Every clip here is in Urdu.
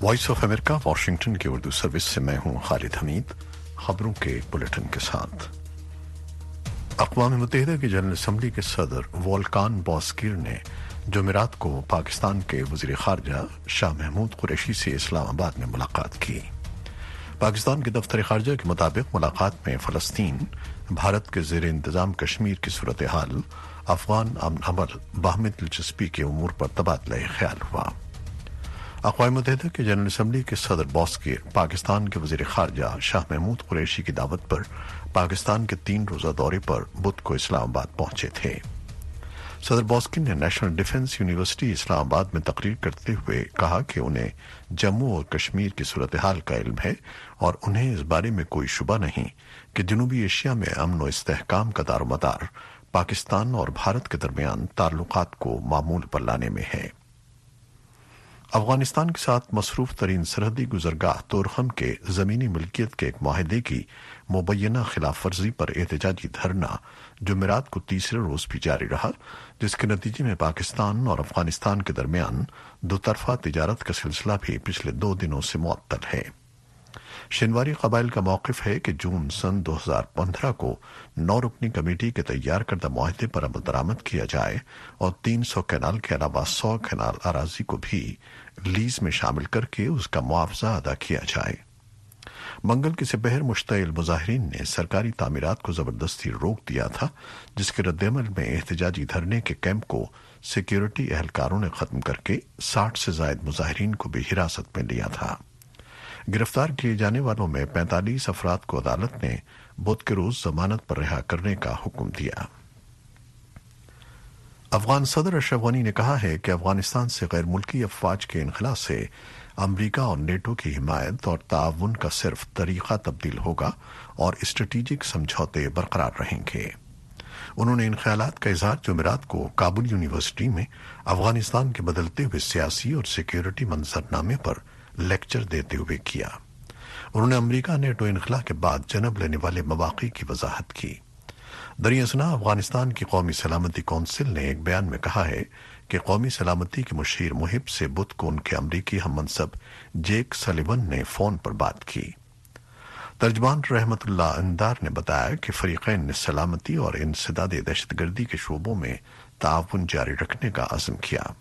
वॉइस ऑफ अमेरिका वॉशिंगटन की उर्दू सर्विस से मैं हूं खालिद हमीद। खबरों के बुलेटिन के साथ। अक़वाम मुत्तहिदा की जनरल असम्बली के सदर वोल्कान बॉस्कीर ने जुमेरात को पाकिस्तान के वज़ीर ख़ारजा शाह महमूद कुरैशी से इस्लामाबाद में मुलाकात की। पाकिस्तान के दफ्तर ख़ारजा के मुताबिक मुलाकात में फ़लस्तीन, भारत के ज़ेर इंतज़ाम कश्मीर की सूरत हाल, अफ़गान अमन अमल, बाहमी दिलचस्पी के उमूर पर तबादला ख्याल हुआ। अक़वाम मुत्तहिदा के जनरल असम्बली के सदर बॉस्कीर पाकिस्तान के वज़ीर ख़ारजा शाह महमूद कुरैशी की दावत पर पाकिस्तान के 3 रोज़ा दौरे पर बुध को इस्लामाबाद पहुंचे थे। सदर बॉस्कीर ने नेशनल डिफेंस यूनिवर्सिटी इस्लामाबाद में तकरीर करते हुए कहा कि उन्हें जम्मू और कश्मीर की सूरत हाल का इल्म है और उन्हें इस बारे में कोई शुबा नहीं कि जनूबी एशिया में अमन व इस्तेहकाम का दारोमदार पाकिस्तान और भारत के दरमियान ताल्लुकात को मामूल पर लाने में है। अफगानिस्तान के साथ मसरूफ तरीन सरहदी गुजरगाह तोरखम के जमीनी मिल्कियत के एक माहिदे की मुबैना खिलाफ वर्जी पर एहतजाजी धरना जुमेरात को तीसरे रोज भी जारी रहा, जिसके नतीजे में पाकिस्तान और अफगानिस्तान के दरमियान दोतरफा तिजारत का सिलसिला भी पिछले 2 दिनों से मुअत्तल है। शिनवारी कबाइल का मौक़िफ़ है कि जून सन 2015 को 9 रुकनी कमेटी के तैयार करदा मुआहदे पर अमल दरामद किया जाए और 300 कैनाल के अलावा 100 कैनाल अराजी को भी लीज में शामिल करके उसका मुआवजा अदा किया जाए। मंगल की दोपहर मुश्तइल मुजाहिरीन ने सरकारी तामीरात को जबरदस्ती रोक दिया था, जिसके रद्देअमल में एहतजाजी धरने के कैंप को सिक्योरिटी एहलकारों ने खत्म करके 60 से जायद मुजाहिरीन को भी हिरासत में लिया था। गिरफ्तार किए जाने वालों में 45 अफराद को अदालत ने बुध के रोज जमानत पर रिहा करने का हुक्म दिया। अफगान सदर अशरफ गनी ने कहा है कि अफगानिस्तान से गैर मुल्की अफवाज के इनखला से अमरीका और नेटो की हिमायत और ताउन का सिर्फ तरीका तब्दील होगा और स्ट्रेटेजिक समझौते बरकरार रहेंगे। उन्होंने इन ख्यालात का इजहार जुमेरात को काबुल यूनिवर्सिटी में अफगानिस्तान के बदलते हुए सियासी और सिक्योरिटी मंजरनामे पर लेक्चर देते हुए किया। उन्होंने अमरीका नेटो इनखला के बाद जन्म लेने वाले मवाक़ी की वजाहत की। दरियासना अफगानिस्तान की कौमी सलामती कौंसिल ने एक बयान में कहा है कि कौमी सलामती के मुशीर मुहिब से बुध को उनके अमरीकी हममनसब जेक सलिवन ने फोन पर बात की। तर्जमान रहमतुल्लाह अंदार ने बताया कि फरीकैन ने सलामती और इंसदाद दहशतगर्दी के शोबों में ताउन जारी रखने का अज़्म किया।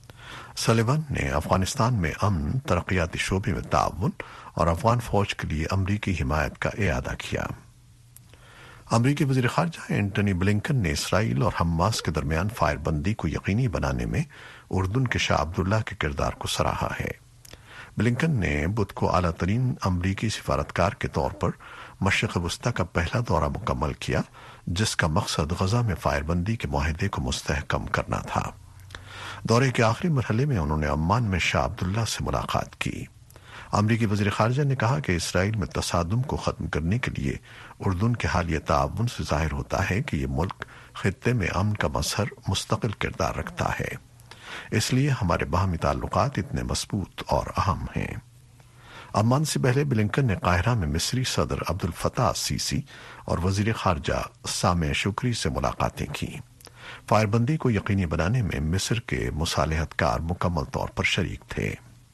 सलिवन ने अफगानिस्तान में अमन, तरक्याती शोबे में ताउन और अफगान फौज के लिए अमरीकी हिमायत का इयादा किया। अमरीकी वज़ीर ख़ारजा एंटनी ब्लिंकन ने इसराइल और हमास के दरमियान फायरबंदी को यकीनी बनाने में उर्दन के शाह अब्दुल्ला के किरदार को सराहा है। ब्लिंकन ने बुध को आला तरीन अमरीकी सिफारतकार के तौर पर मशरिक़ वस्ता का पहला दौरा मुकम्मल किया, जिसका मकसद गजा में फायरबंदी के मुआहदे को मुस्तहकम करना था। दौरे के आखिरी मरहले में उन्होंने अम्मान में शाह अब्दुल्ला से मुलाकात की। अमरीकी वज़ीर ख़ारजा ने कहा कि इसराइल में तसादुम को ख़त्म करने के लिए उर्दन के हालिया ताउन से ज़ाहिर होता है कि ये मुल्क ख़ित्ते में अमन का मसहर मुस्तकिल किरदार रखता है, इसलिए हमारे बाहमी ताल्लुकात इतने मजबूत और अहम हैं। अम्मान से पहले ब्लिंकन ने काहिरा में मिस्री सदर अब्दुल फताह सीसी और वज़ीर ख़ारजा सामे शुक्री से मुलाकातें की। फायरबंदी को यकीनी बनाने में मिस्र के मुसालहतकार मुकम्मल तौर पर शरीक थे।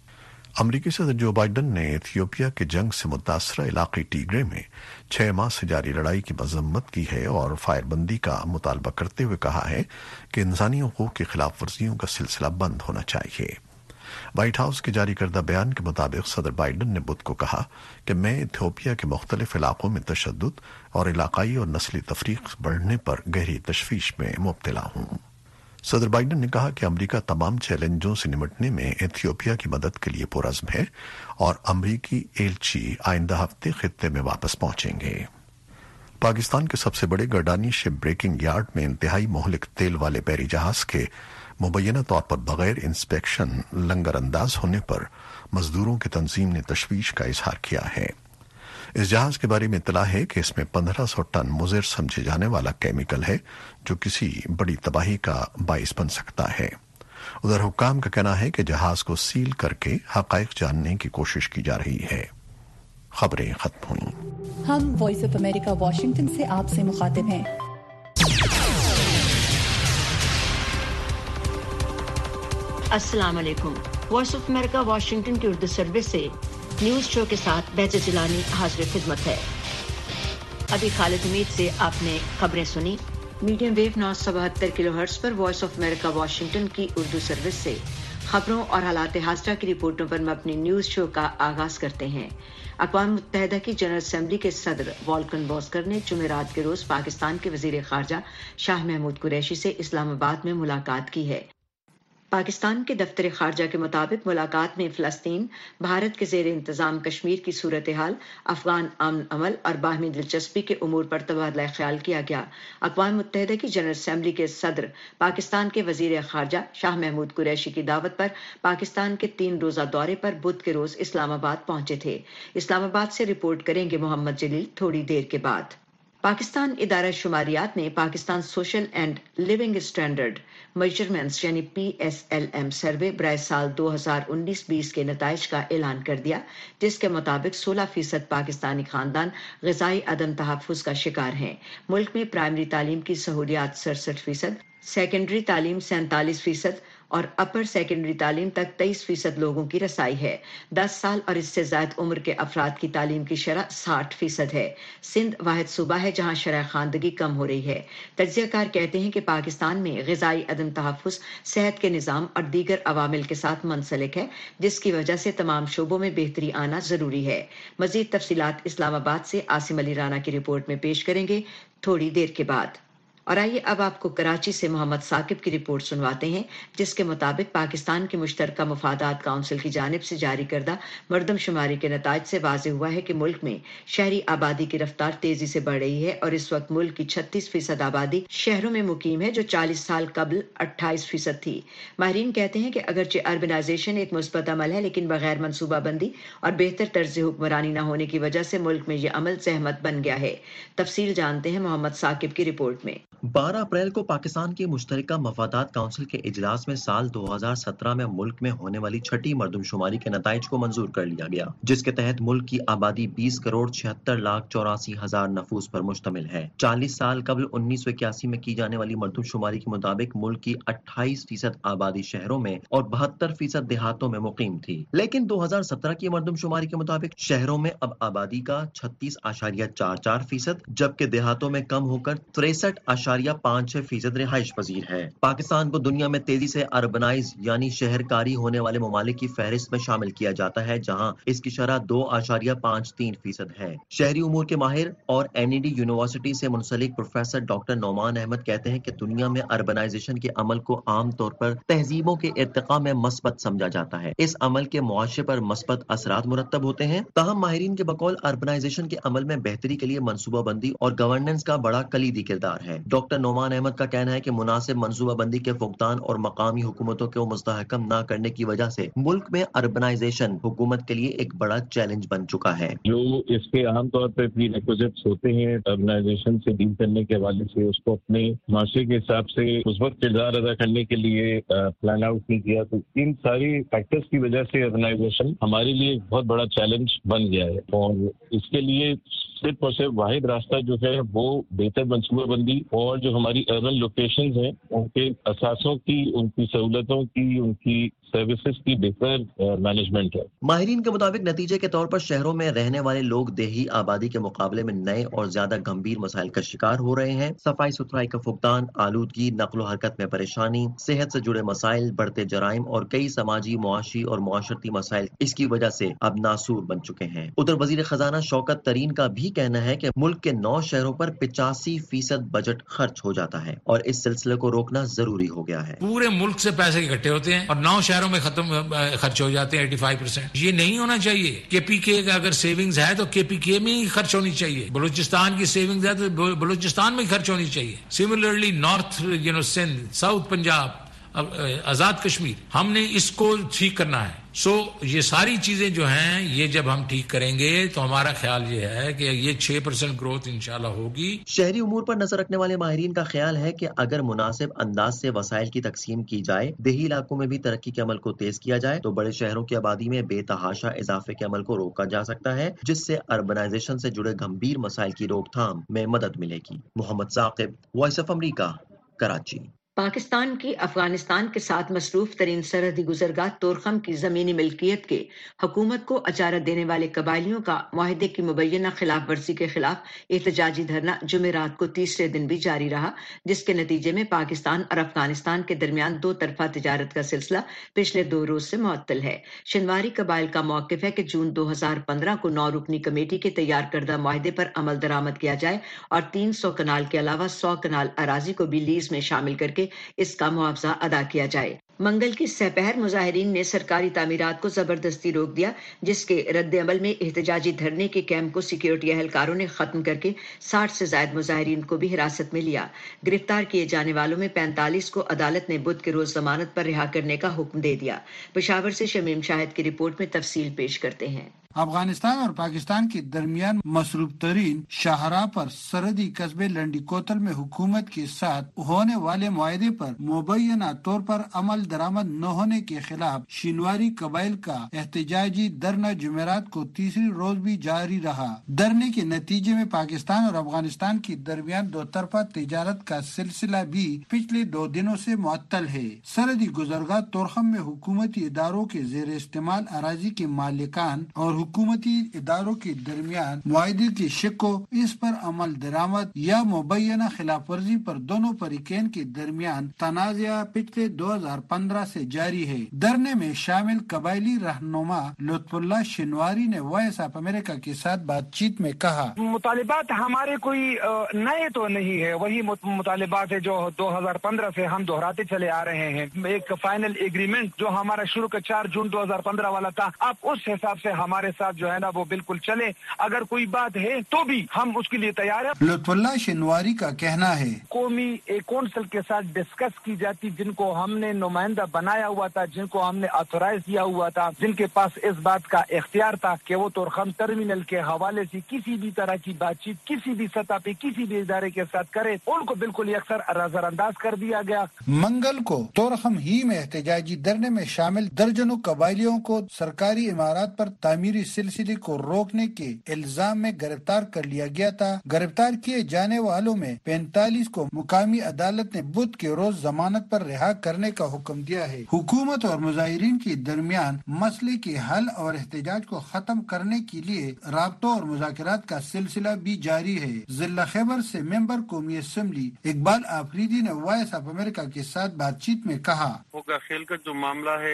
अमरीकी सदर जो बाइडन ने इथियोपिया के जंग से मुतासरा इलाके टीग्रे में 6 माह से जारी लड़ाई की मजम्मत की है और फायरबंदी का मुतालबा करते हुए कहा है कि इंसानी हुकूक की खिलाफ वर्जियों का सिलसिला बंद होना चाहिए। व्हाइट हाउस के जारी करदा बयान के मुताबिक सदर बाइडन ने बुध को कहा कि मैं इथियोपिया के मुख्तलिफ इलाकों में तशद्दुद और इलाकाई और नस्ली तफरीक बढ़ने पर गहरी तशवीश में मुब्तला हूं। सदर बाइडन ने कहा कि अमरीका तमाम चैलेंजों से निपटने में इथियोपिया की मदद के लिए पुरज़्म है और अमरीकी एलची आइंदा हफ्ते खित्ते में वापस पहुंचेंगे। पाकिस्तान के सबसे बड़े गर्डानी शिप ब्रेकिंग यार्ड में इंतहाई मोहलिक तेल वाले बहरी जहाज के मुबैना तौर पर बगैर इंस्पेक्शन लंगर अंदाज होने पर मजदूरों की तंजीम ने तशवीश का इजहार किया है। इस जहाज के बारे में इतला है कि इसमें 1500 टन मुज़िर समझे जाने वाला केमिकल है, जो किसी बड़ी तबाही का बाइस बन सकता है। उधर हुक्काम का कहना है कि जहाज को सील करके हक़ाइक़ जानने की कोशिश की जा रही है। खबरें खत्म हुई। हम वॉइस ऑफ अमेरिका वॉशिंगटन से आपसे मुखातिब हैं। अस्सलाम वालेकुम। وائس آف امریکہ واشنگٹن کی اردو سروس سے نیوز شو کے ساتھ بہجت جیلانی حاضر خدمت ہے۔ ابھی خالد حمید سے آپ نے خبریں سنی۔ میڈیم ویو 972 کلو ہرٹز پر وائس آف امریکہ واشنگٹن کی اردو سروس سے خبروں اور حالات حاضرہ کی رپورٹوں پر مبنی نیوز شو کا آغاز کرتے ہیں۔ اقوام متحدہ کی جنرل اسمبلی کے صدر والکن بوسکر نے جمعرات کے روز پاکستان کے وزیر خارجہ شاہ محمود قریشی سے اسلام آباد میں ملاقات کی ہے۔ پاکستان کے دفتر خارجہ کے مطابق ملاقات میں فلسطین، بھارت کے زیر انتظام کشمیر کی صورتحال، افغان امن عمل اور باہمی دلچسپی کے امور پر تبادلہ خیال کیا گیا۔ اقوام متحدہ کی جنرل اسمبلی کے صدر پاکستان کے وزیر خارجہ شاہ محمود قریشی کی دعوت پر پاکستان کے 3 روزہ دورے پر بدھ کے روز اسلام آباد پہنچے تھے۔ اسلام آباد سے رپورٹ کریں گے محمد جلیل تھوڑی دیر کے بعد۔ پاکستان ادارہ شماریات نے Pakistan social and living standard measurements یعنی PSLM سروے برائے سال 2019-20 کے نتائج کا اعلان کر دیا، جس کے مطابق 16% پاکستانی خاندان غذائی عدم تحفظ کا شکار ہیں۔ ملک میں پرائمری تعلیم کی سہولیات 67%، سیکنڈری تعلیم 47% اور اپر سیکنڈری تعلیم تک 23% لوگوں کی رسائی ہے۔ 10 سال اور اس سے زائد عمر کے افراد کی تعلیم کی شرح 60% ہے۔ سندھ واحد صوبہ ہے جہاں شرح خواندگی کم ہو رہی ہے۔ تجزیہ کار کہتے ہیں کہ پاکستان میں غذائی عدم تحفظ صحت کے نظام اور دیگر عوامل کے ساتھ منسلک ہے، جس کی وجہ سے تمام شعبوں میں بہتری آنا ضروری ہے۔ مزید تفصیلات اسلام آباد سے عاصم علی رانا کی رپورٹ میں پیش کریں گے تھوڑی دیر کے بعد۔ اور آئیے اب آپ کو کراچی سے محمد ثاقب کی رپورٹ سنواتے ہیں، جس کے مطابق پاکستان کی مشترکہ مفادات کونسل کی جانب سے جاری کردہ مردم شماری کے نتائج سے واضح ہوا ہے کہ ملک میں شہری آبادی کی رفتار تیزی سے بڑھ رہی ہے اور اس وقت ملک کی 36% آبادی شہروں میں مقیم ہے، جو 40 سال قبل 28% تھی۔ ماہرین کہتے ہیں کہ اگرچہ اربنائزیشن ایک مثبت عمل ہے، لیکن بغیر منصوبہ بندی اور بہتر طرز حکمرانی نہ ہونے کی وجہ سے ملک میں یہ عمل زحمت بن گیا ہے۔ تفصیل جانتے ہیں محمد ثاقب کی رپورٹ میں۔ 12 اپریل کو پاکستان کی مشترکہ مفادات کونسل کے اجلاس میں سال 2017 میں ملک میں ہونے والی چھٹی مردم شماری کے نتائج کو منظور کر لیا گیا، جس کے تحت ملک کی آبادی 20,76,84,000 نفوس پر مشتمل ہے۔ 40 سال قبل 1981 میں کی جانے والی مردم شماری کے مطابق ملک کی 28% آبادی شہروں میں اور 72% دیہاتوں میں مقیم تھی، لیکن 2017 کی مردم شماری کے مطابق شہروں میں اب آبادی کا 36.44%، جبکہ دیہاتوں میں کم ہو کر 63.56% رہائش پذیر ہے۔ پاکستان کو دنیا میں تیزی سے اربنائز یعنی شہر کاری ہونے والے ممالک کی فہرست میں شامل کیا جاتا ہے، جہاں اس کی شرح 2.53% ہے۔ شہری امور کے ماہر اور NED یونیورسٹی سے منسلک پروفیسر ڈاکٹر نعمان احمد کہتے ہیں کہ دنیا میں اربنائزیشن کے عمل کو عام طور پر تہذیبوں کے ارتقاء میں مثبت سمجھا جاتا ہے۔ اس عمل کے معاشرے پر مثبت اثرات مرتب ہوتے ہیں، تاہم ماہرین کے بقول اربنائزیشن کے عمل میں بہتری کے لیے منصوبہ بندی اور گورننس کا بڑا کلیدی کردار ہے۔ ڈاکٹر نعمان احمد کا کہنا ہے کہ مناسب منصوبہ بندی کے فقدان اور مقامی حکومتوں کو مستحکم نہ کرنے کی وجہ سے ملک میں اربنائزیشن حکومت کے لیے ایک بڑا چیلنج بن چکا ہے۔ جو اس کے عام طور پہ پری ریکوزٹس ہوتے ہیں اربنائزیشن سے ڈیل کرنے کے حوالے سے، اس کو اپنے معاشرے کے حساب سے مثبت کردار ادا کرنے کے لیے پلان آؤٹ نہیں کیا، تو ان ساری فیکٹرز کی وجہ سے اربنائزیشن ہمارے لیے ایک بہت بڑا چیلنج بن گیا ہے، اور اس کے لیے صرف اور صرف واحد راستہ جو ہے وہ بہتر منصوبہ بندی اور جو ہماری اربن لوکیشنز ہیں ان کے اثاثوں کی، ان کی سہولتوں کی، ان کی سروسز کی بہتر مینجمنٹ ہے۔ ماہرین کے مطابق نتیجے کے طور پر شہروں میں رہنے والے لوگ دیہی آبادی کے مقابلے میں نئے اور زیادہ گمبھیر مسائل کا شکار ہو رہے ہیں۔ صفائی ستھرائی کا فقدان، آلودگی، نقل و حرکت میں پریشانی، صحت سے جڑے مسائل، بڑھتے جرائم اور کئی سماجی، معاشی اور معاشرتی مسائل اس کی وجہ سے اب ناسور بن چکے ہیں۔ ادھر وزیر خزانہ شوکت ترین کا بھی کہنا ہے کہ ملک کے 9 شہروں پر 85% بجٹ خرچ ہو جاتا ہے اور اس سلسلے کو روکنا ضروری ہو گیا ہے۔ پورے ملک سے پیسے اکٹھے ہوتے ہیں اور 9 شہروں میں خرچ ہو جاتے ہیں 85%۔ یہ نہیں ہونا چاہیے۔ KPK کا اگر سیونگز ہے تو KPK میں ہی خرچ ہونی چاہیے، بلوچستان کی سیونگز ہے تو بلوچستان میں ہی خرچ ہونی چاہیے۔ Similarly north Sindh, south Punjab, Azad Kashmir, ہم نے اس کو ٹھیک کرنا ہے۔ یہ ساری چیزیں جو ہیں یہ جب ہم ٹھیک کریں گے تو ہمارا خیال یہ ہے کہ یہ 6% گروتھ انشاءاللہ ہوگی۔ شہری امور پر نظر رکھنے والے ماہرین کا خیال ہے کہ اگر مناسب انداز سے وسائل کی تقسیم کی جائے، دیہی علاقوں میں بھی ترقی کے عمل کو تیز کیا جائے تو بڑے شہروں کی آبادی میں بے تحاشا اضافے کے عمل کو روکا جا سکتا ہے، جس سے اربنائزیشن سے جڑے گمبھیر مسائل کی روک تھام میں مدد ملے گی۔ Muhammad Saqib, voice of America, Karachi. Pakistan کی افغانستان کے ساتھ مصروف ترین سرحدی گزرگاہ طورخم کی زمینی ملکیت کے حکومت کو اجارت دینے والے قبائلیوں کا معاہدے کی مبینہ خلاف ورزی کے خلاف احتجاجی دھرنا جمعرات کو تیسرے دن بھی جاری رہا، جس کے نتیجے میں پاکستان اور افغانستان کے درمیان دو طرفہ تجارت کا سلسلہ پچھلے 2 روز سے معطل ہے۔ شنواری قبائل کا موقف ہے کہ جون 2015 کو 9 رکنی کمیٹی کے تیار کردہ معاہدے پر عمل درآمد کیا جائے اور 300 کنال کے علاوہ 100 کنال اراضی کو بھی لیز میں شامل کر کے اس کا معاوضہ ادا کیا جائے۔ منگل کی سپہر مظاہرین نے سرکاری تعمیرات کو زبردستی روک دیا، جس کے رد عمل میں احتجاجی دھرنے کے کیمپ کو سیکیورٹی اہلکاروں نے ختم کر کے 60 سے زائد مظاہرین کو بھی حراست میں لیا۔ گرفتار کیے جانے والوں میں 45 کو عدالت نے بدھ کے روز ضمانت پر رہا کرنے کا حکم دے دیا۔ پشاور سے شمیم شاہد کی رپورٹ میں تفصیل پیش کرتے ہیں۔ افغانستان اور پاکستان کے درمیان مصروف ترین شاہراہ پر سرحدی قصبے لنڈی کوتل میں حکومت کے ساتھ ہونے والے معاہدے پر مبینہ طور پر عمل درآمد نہ ہونے کے خلاف شنواری قبائل کا احتجاجی دھرنا جمعرات کو تیسری روز بھی جاری رہا۔ دھرنے کے نتیجے میں پاکستان اور افغانستان کے درمیان دو طرفہ تجارت کا سلسلہ بھی پچھلے 2 دنوں سے معطل ہے۔ سرحدی گزرگاہ طورخم میں حکومتی اداروں کے زیر استعمال اراضی کے مالکان اور حکومتی اداروں کے درمیان معاہدے کی شق و اس پر عمل درآمد یا مبینہ خلاف ورزی پر دونوں فریقین کے درمیان تنازع پچھلے 2015 سے جاری ہے۔ دھرنے میں شامل قبائلی رہنما لطف اللہ شنواری نے وائس آف امریکہ کے ساتھ بات چیت میں کہا، مطالبات ہمارے کوئی نئے تو نہیں ہے، وہی مطالبات ہے جو 2015 سے ہم دہراتے چلے آ رہے ہیں۔ ایک فائنل ایگریمنٹ جو ہمارا شروع کا 4 جون 2015 والا تھا، اب اس حساب سے ہمارے ساتھ جو ہے نا وہ بالکل چلے، اگر کوئی بات ہے تو بھی ہم اس کے لیے تیار ہیں۔ لطف اللہ شنواری کا کہنا ہے، قومی کونسل کے ساتھ ڈسکس کی جاتی، جن کو ہم نے نمائندہ بنایا ہوا تھا، جن کو ہم نے آتھورائز کیا ہوا تھا، جن کے پاس اس بات کا اختیار تھا کہ وہ طورخم ٹرمینل کے حوالے سے کسی بھی طرح کی بات چیت کسی بھی سطح پہ کسی بھی ادارے کے ساتھ کرے، ان کو بالکل یکسر نظر انداز کر دیا گیا۔ منگل کو طورخم ہی میں احتجاجی دھرنے میں شامل درجنوں قبائلیوں کو سرکاری عمارات پر تعمیری سلسلے کو روکنے کے الزام میں گرفتار کر لیا گیا تھا۔ گرفتار کیے جانے والوں میں 45 کو مقامی عدالت نے بدھ کے روز ضمانت پر رہا کرنے کا حکم دیا ہے۔ حکومت اور مظاہرین کے درمیان مسئلے کے حل اور احتجاج کو ختم کرنے کے لیے رابطوں اور مذاکرات کا سلسلہ بھی جاری ہے۔ ضلع خیبر سے ممبر قومی اسمبلی اقبال آفریدی نے وائس آف امریکہ کے ساتھ بات چیت میں کہا، کھیل کا جو معاملہ ہے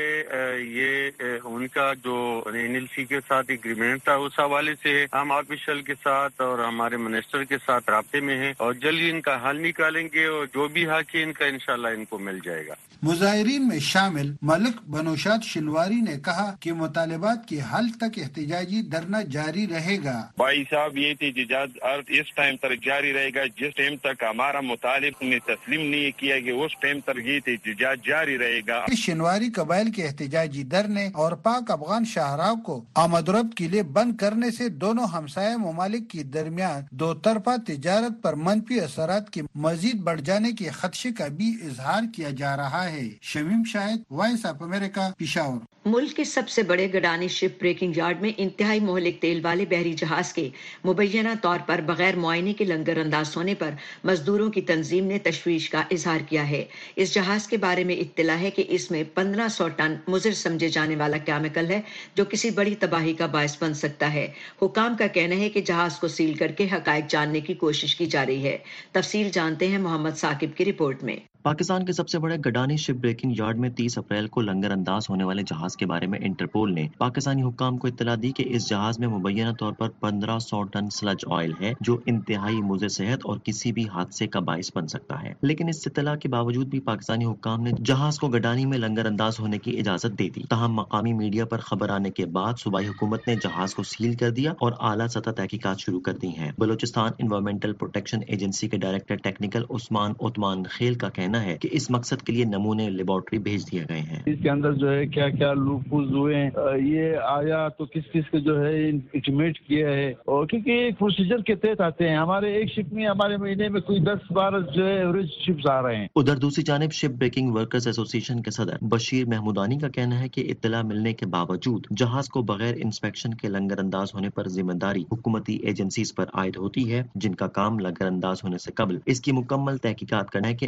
یہ ان کا جو NLC کے ساتھ ایگریمنٹ تھا، اس حوالے سے ہم آفیشل کے ساتھ اور ہمارے منسٹر کے ساتھ رابطے میں ہیں اور جلد ان کا حل نکالیں گے اور جو بھی حق ہے ان کا انشاءاللہ ان کو مل جائے گا۔ مظاہرین میں شامل ملک بنوشاد شنواری نے کہا کہ مطالبات کے حل تک احتجاجی دھرنا جاری رہے گا۔ بھائی صاحب، یہ احتجاج اس ٹائم تک جاری رہے گا جس ٹائم تک ہمارا مطالب نے تسلیم نہیں کیا کہ اس ٹائم تک یہ احتجاج جاری رہے گا۔ شنواری قبائل کے احتجاجی دھرنے اور پاک افغان شاہراہ کو آمد و رفت کے لیے بند کرنے سے دونوں ہمسایہ ممالک کے درمیان دو طرفہ تجارت پر منفی اثرات کے مزید بڑھ جانے کے خدشے کا بھی اظہار کیا جا رہا ہے۔ Shamim Shahid, voice of America, Peshawar. ملک کے سب سے بڑے گڈانی شپ بریکنگ یارڈ میں انتہائی مہلک تیل والے بحری جہاز کے مبینہ طور پر بغیر معائنے کے لنگر انداز ہونے پر مزدوروں کی تنظیم نے تشویش کا اظہار کیا ہے۔ اس جہاز کے بارے میں اطلاع ہے کہ اس میں 1500 ٹن مضر سمجھے جانے والا کیمیکل ہے جو کسی بڑی تباہی کا باعث بن سکتا ہے۔ حکام کا کہنا ہے کہ جہاز کو سیل کر کے حقائق جاننے کی کوشش کی جا رہی ہے۔ تفصیل جانتے ہیں محمد ثاقب کی رپورٹ میں۔ پاکستان کے سب سے بڑے گڈانی شپ بریکنگ یارڈ میں 30 اپریل کو لنگر انداز ہونے والے جہاز کے بارے میں انٹرپول نے پاکستانی حکام کو اطلاع دی کہ اس جہاز میں مبینہ طور پر 1500 ٹن سلج آئل ہے جو انتہائی مضر صحت اور کسی بھی حادثے کا باعث بن سکتا ہے۔ لیکن اس اطلاع کے باوجود بھی پاکستانی حکام نے جہاز کو گڈانی میں لنگر انداز ہونے کی اجازت دے دی۔ تاہم مقامی میڈیا پر خبر آنے کے بعد صوبائی حکومت نے جہاز کو سیل کر دیا اور اعلیٰ سطح تحقیقات شروع کر دی ہیں۔ بلوچستان انوائرمنٹل پروٹیکشن ایجنسی کے ڈائریکٹر ٹیکنیکل عثمان خیل کا کہنا ہے کہ اس مقصد کے لیے نمونے لیبارٹری بھیج دیے گئے ہیں۔ اس کے اندر جو ہے کیا کیا لوپز ہوئے ہیں، یہ آیا تو کس کس کے جو ہے انٹیمیٹ کیا ہے، اور کیونکہ ایک پروسیجر کے تحت آتے ہیں۔ ہمارے ایک شپ میں ہمارے مہینے میں کوئی 10-12 جو ہے ایوریج شپس آ رہے ہیں۔ ادھر دوسری جانب شپ بریکنگ ورکرز ایسوسی ایشن کے صدر بشیر محمودانی کا کہنا ہے کہ اطلاع ملنے کے باوجود جہاز کو بغیر انسپیکشن کے لنگر انداز ہونے پر ذمہ داری حکومتی ایجنسیز پر عائد ہوتی ہے، جن کا کام لنگر انداز ہونے سے قبل اس کی مکمل تحقیقات کرنا ہے کہ آیا اس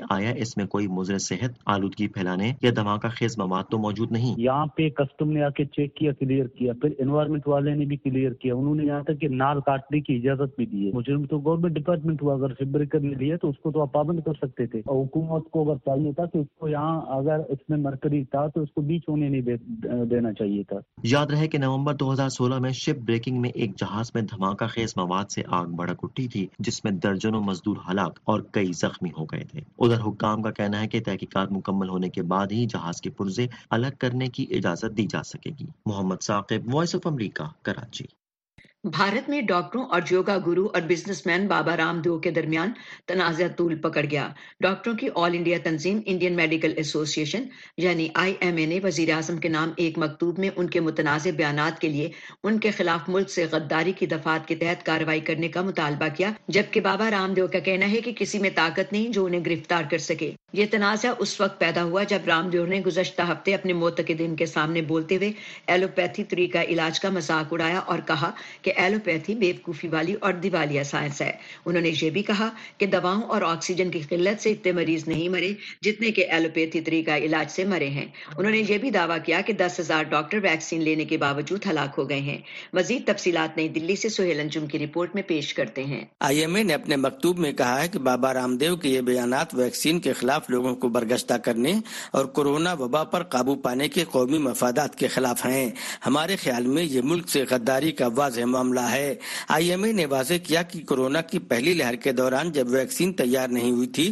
اس میں کوئی مضر صحت، آلودگی پھیلانے یا دھماکہ خیز مواد تو موجود نہیں۔ یہاں پہ کسٹم نے آ کے چیک کیا، کلیئر کیا، پھر انوائرمنٹ والے نے بھی کلیئر کیا، انہوں نے یہاں تک کہ نال کاٹنے کی اجازت بھی دی ہے۔ مجرم تو گورنمنٹ ڈپارٹمنٹ ہوا، اگر شپ بریکر نے لیا تو اس کو تو آپ پابند کر سکتے تھے، اور حکومت کو اگر چاہیے تھا کہ اس کو یہاں اگر اس میں مرکری تھا تو اس کو بیچ ہونے نہیں دینا چاہیے تھا۔ یاد رہے کہ نومبر 2016 میں شپ بریکنگ میں ایک جہاز میں دھماکہ خیز مواد سے آگ بھڑک اٹھی تھی، جس میں درجنوں مزدور ہلاک اور کئی زخمی ہو گئے تھے۔ ادھر حکام کا کہنا ہے کہ تحقیقات مکمل ہونے کے بعد ہی جہاز کے پرزے الگ کرنے کی اجازت دی جا سکے گی۔ Muhammad Saqib, voice of America, Karachi. Bharat میں ڈاکٹروں اور یوگا گرو اور بزنس مین بابا رام دیو کے درمیان تنازع طول پکڑ گیا۔ ڈاکٹروں کی آل انڈیا تنظیم انڈین میڈیکل ایسوسی ایشن یعنی IMA نے وزیر اعظم کے نام ایک مکتوب میں ان کے متنازع بیانات کے لیے ان کے خلاف ملک سے غداری کی دفعات کے تحت کارروائی کرنے کا مطالبہ کیا، جبکہ بابا رام دیو کا کہنا ہے کہ کسی میں طاقت نہیں جو انہیں گرفتار کر سکے۔ یہ تنازع اس وقت پیدا ہوا جب رام دیو نے گزشتہ ہفتے اپنے معتقدین کے سامنے بولتے ہوئے ایلوپیتھی طریقہ علاج کا مذاق اڑایا اور کہا کہ ایلوپیتھی بیوقوفی والی اور دیوالیہ سائنس ہے۔ انہوں نے یہ بھی کہا کہ دواؤں اور آکسیجن کی قلت سے اتنے مریض نہیں مرے جتنے کہ ایلوپیتھی طریقہ علاج سے مرے ہیں۔ انہوں نے یہ بھی دعویٰ کیا کہ 10,000 ڈاکٹر ویکسین لینے کے باوجود ہلاک ہو گئے ہیں۔ مزید تفصیلات نئی دلی سے سہیل انجم کی رپورٹ میں پیش کرتے ہیں۔ IMA نے اپنے مکتوب میں کہا ہے کہ بابا رام دیو کے یہ بیانات ویکسین کے خلاف لوگوں کو برگشتہ کرنے اور کورونا وبا پر قابو پانے کے قومی مفادات کے خلاف ہیں۔ ہمارے خیال میں یہ ملک سے غداری کا واضح معاملہ ہے۔ IMA نے واضح کیا کہ کورونا کی پہلی لہر کے دوران جب ویکسین تیار نہیں ہوئی تھی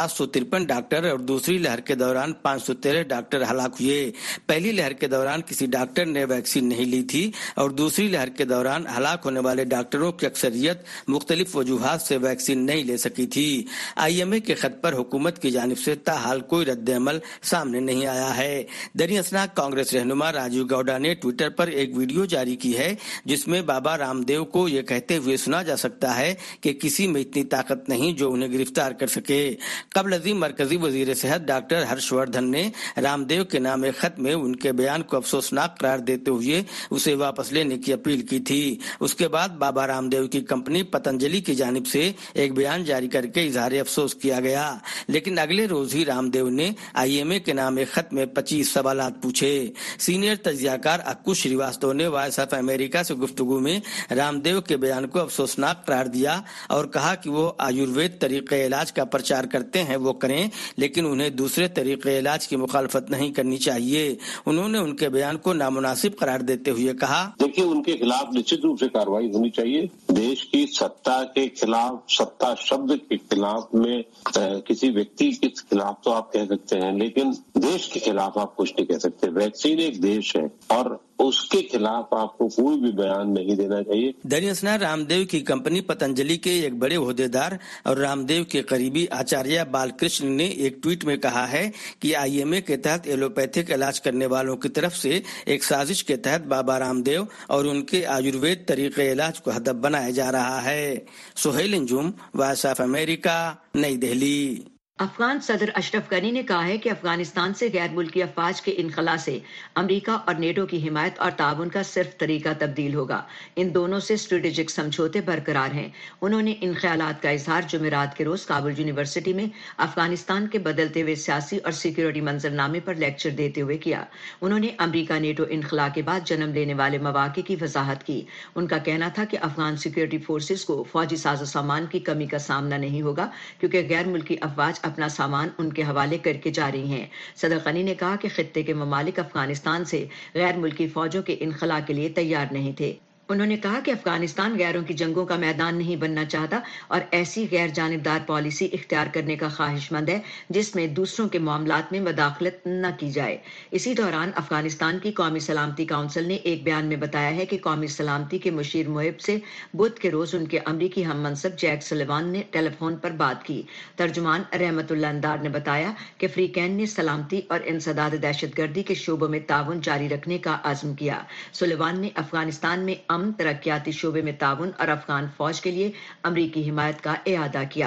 753 ڈاکٹر اور دوسری لہر کے دوران 513 ڈاکٹر ہلاک ہوئے۔ پہلی لہر کے دوران کسی ڈاکٹر نے ویکسین نہیں لی تھی اور دوسری لہر کے دوران ہلاک ہونے والے ڈاکٹروں کی اکثریت مختلف وجوہات سے ویکسین نہیں لے سکی تھی۔ IMA کے خط پر حکومت کی جانب سے تاحال کوئی رد عمل سامنے نہیں آیا ہے۔ دریں اثنا کانگریس رہنما راجیو گوڈا نے ٹویٹر پر ایک ویڈیو جاری کی ہے جس میں بابا رام دیو کو یہ کہتے ہوئے سنا جا سکتا ہے کہ کسی میں اتنی طاقت نہیں جو انہیں گرفتار کر سکے۔ قبل ازیں مرکزی وزیر صحت ڈاکٹر ہرش وردھن نے رام دیو کے نام ایک خط میں ان کے بیان کو افسوسناک قرار دیتے ہوئے اسے واپس لینے کی اپیل کی تھی۔ اس کے بعد بابا رام دیو کی کمپنی پتنجلی کی جانب سے ایک بیان جاری کر کے اظہار افسوس کیا گیا، لیکن اگلے روز ہی رام دیو نے IMA کے نام ایک خط میں 25 سوالات پوچھے۔ سینئر تجزیہ کار اکو شریواستو نے وائس آف امریکہ سے گفتگو میں رام دیو کے بیان کو افسوسناک قرار دیا اور کہا کہ وہ آیوروید طریقے علاج کا پرچار کرتے ہیں وہ کریں، لیکن انہیں دوسرے طریقے علاج کی مخالفت نہیں کرنی چاہیے۔ انہوں نے ان کے بیان کو نامناسب قرار دیتے ہوئے کہا، دیکھیے ان کے خلاف نشچت روپ سے کارروائی ہونی چاہیے۔ دیش کی ستا کے خلاف، ستا شبد کے خلاف میں کسی ویکتی کے خلاف تو آپ کہہ سکتے ہیں، لیکن دیش کے خلاف آپ کچھ نہیں کہہ سکتے۔ ویکسین ایک دیش ہے اور اس کے خلاف آپ کو کوئی بھی بیان نہیں دینا چاہیے۔ دریں اثنا رام دیو کی کمپنی پتنجلی کے ایک بڑے عہدیدار اور رام دیو کے قریبی آچاریہ بال کرشن نے ایک ٹویٹ میں کہا ہے کہ IMA کے تحت ایلوپیتھک علاج کرنے والوں کی طرف سے ایک سازش کے تحت بابا رام دیو اور ان کے آیوروید طریقے علاج کو ہدف بنایا جا رہا ہے۔ Sohail Anjum, voice of America, نئی دہلی۔ افغان صدر اشرف غنی نے کہا ہے کہ افغانستان سے غیر ملکی افواج کے انخلاء سے امریکہ اور نیٹو کی حمایت اور تعاون کا صرف طریقہ تبدیل ہوگا۔ ان دونوں سے اسٹریٹجک سمجھوتے برقرار ہیں۔ انہوں نے ان خیالات کا اظہار جمعرات کے روز کابل یونیورسٹی میں افغانستان کے بدلتے ہوئے سیاسی اور سیکیورٹی منظرنامے پر لیکچر دیتے ہوئے کیا۔ انہوں نے امریکہ نیٹو انخلاء کے بعد جنم لینے والے مواقع کی وضاحت کی۔ ان کا کہنا تھا کہ افغان سیکیورٹی فورسز کو فوجی ساز و سامان کی کمی کا سامنا نہیں ہوگا کیونکہ غیر ملکی افواج اپنا سامان ان کے حوالے کر کے جا رہی ہیں۔ صدر غنی نے کہا کہ خطے کے ممالک افغانستان سے غیر ملکی فوجوں کے انخلاء کے لیے تیار نہیں تھے۔ انہوں نے کہا کہ افغانستان غیروں کی جنگوں کا میدان نہیں بننا چاہتا اور ایسی غیر جانبدار پالیسی اختیار کرنے کا خواہش مند ہے جس میں دوسروں کے معاملات میں مداخلت نہ کی جائے۔ اسی دوران افغانستان کی قومی سلامتی کونسل نے ایک بیان میں بتایا ہے کہ قومی سلامتی کے مشیر محب سے بدھ کے روز ان کے امریکی ہم منصب جیک سلیوان نے ٹیلی فون پر بات کی۔ ترجمان رحمت اللہ اندار نے بتایا کہ فریقین نے سلامتی اور انسداد دہشت گردی کے شعبوں میں تعاون جاری رکھنے کا عزم کیا۔ سلیوان نے افغانستان میں ترقیاتی شعبے میں تعاون اور افغان فوج کے لیے امریکی حمایت کا اعادہ کیا۔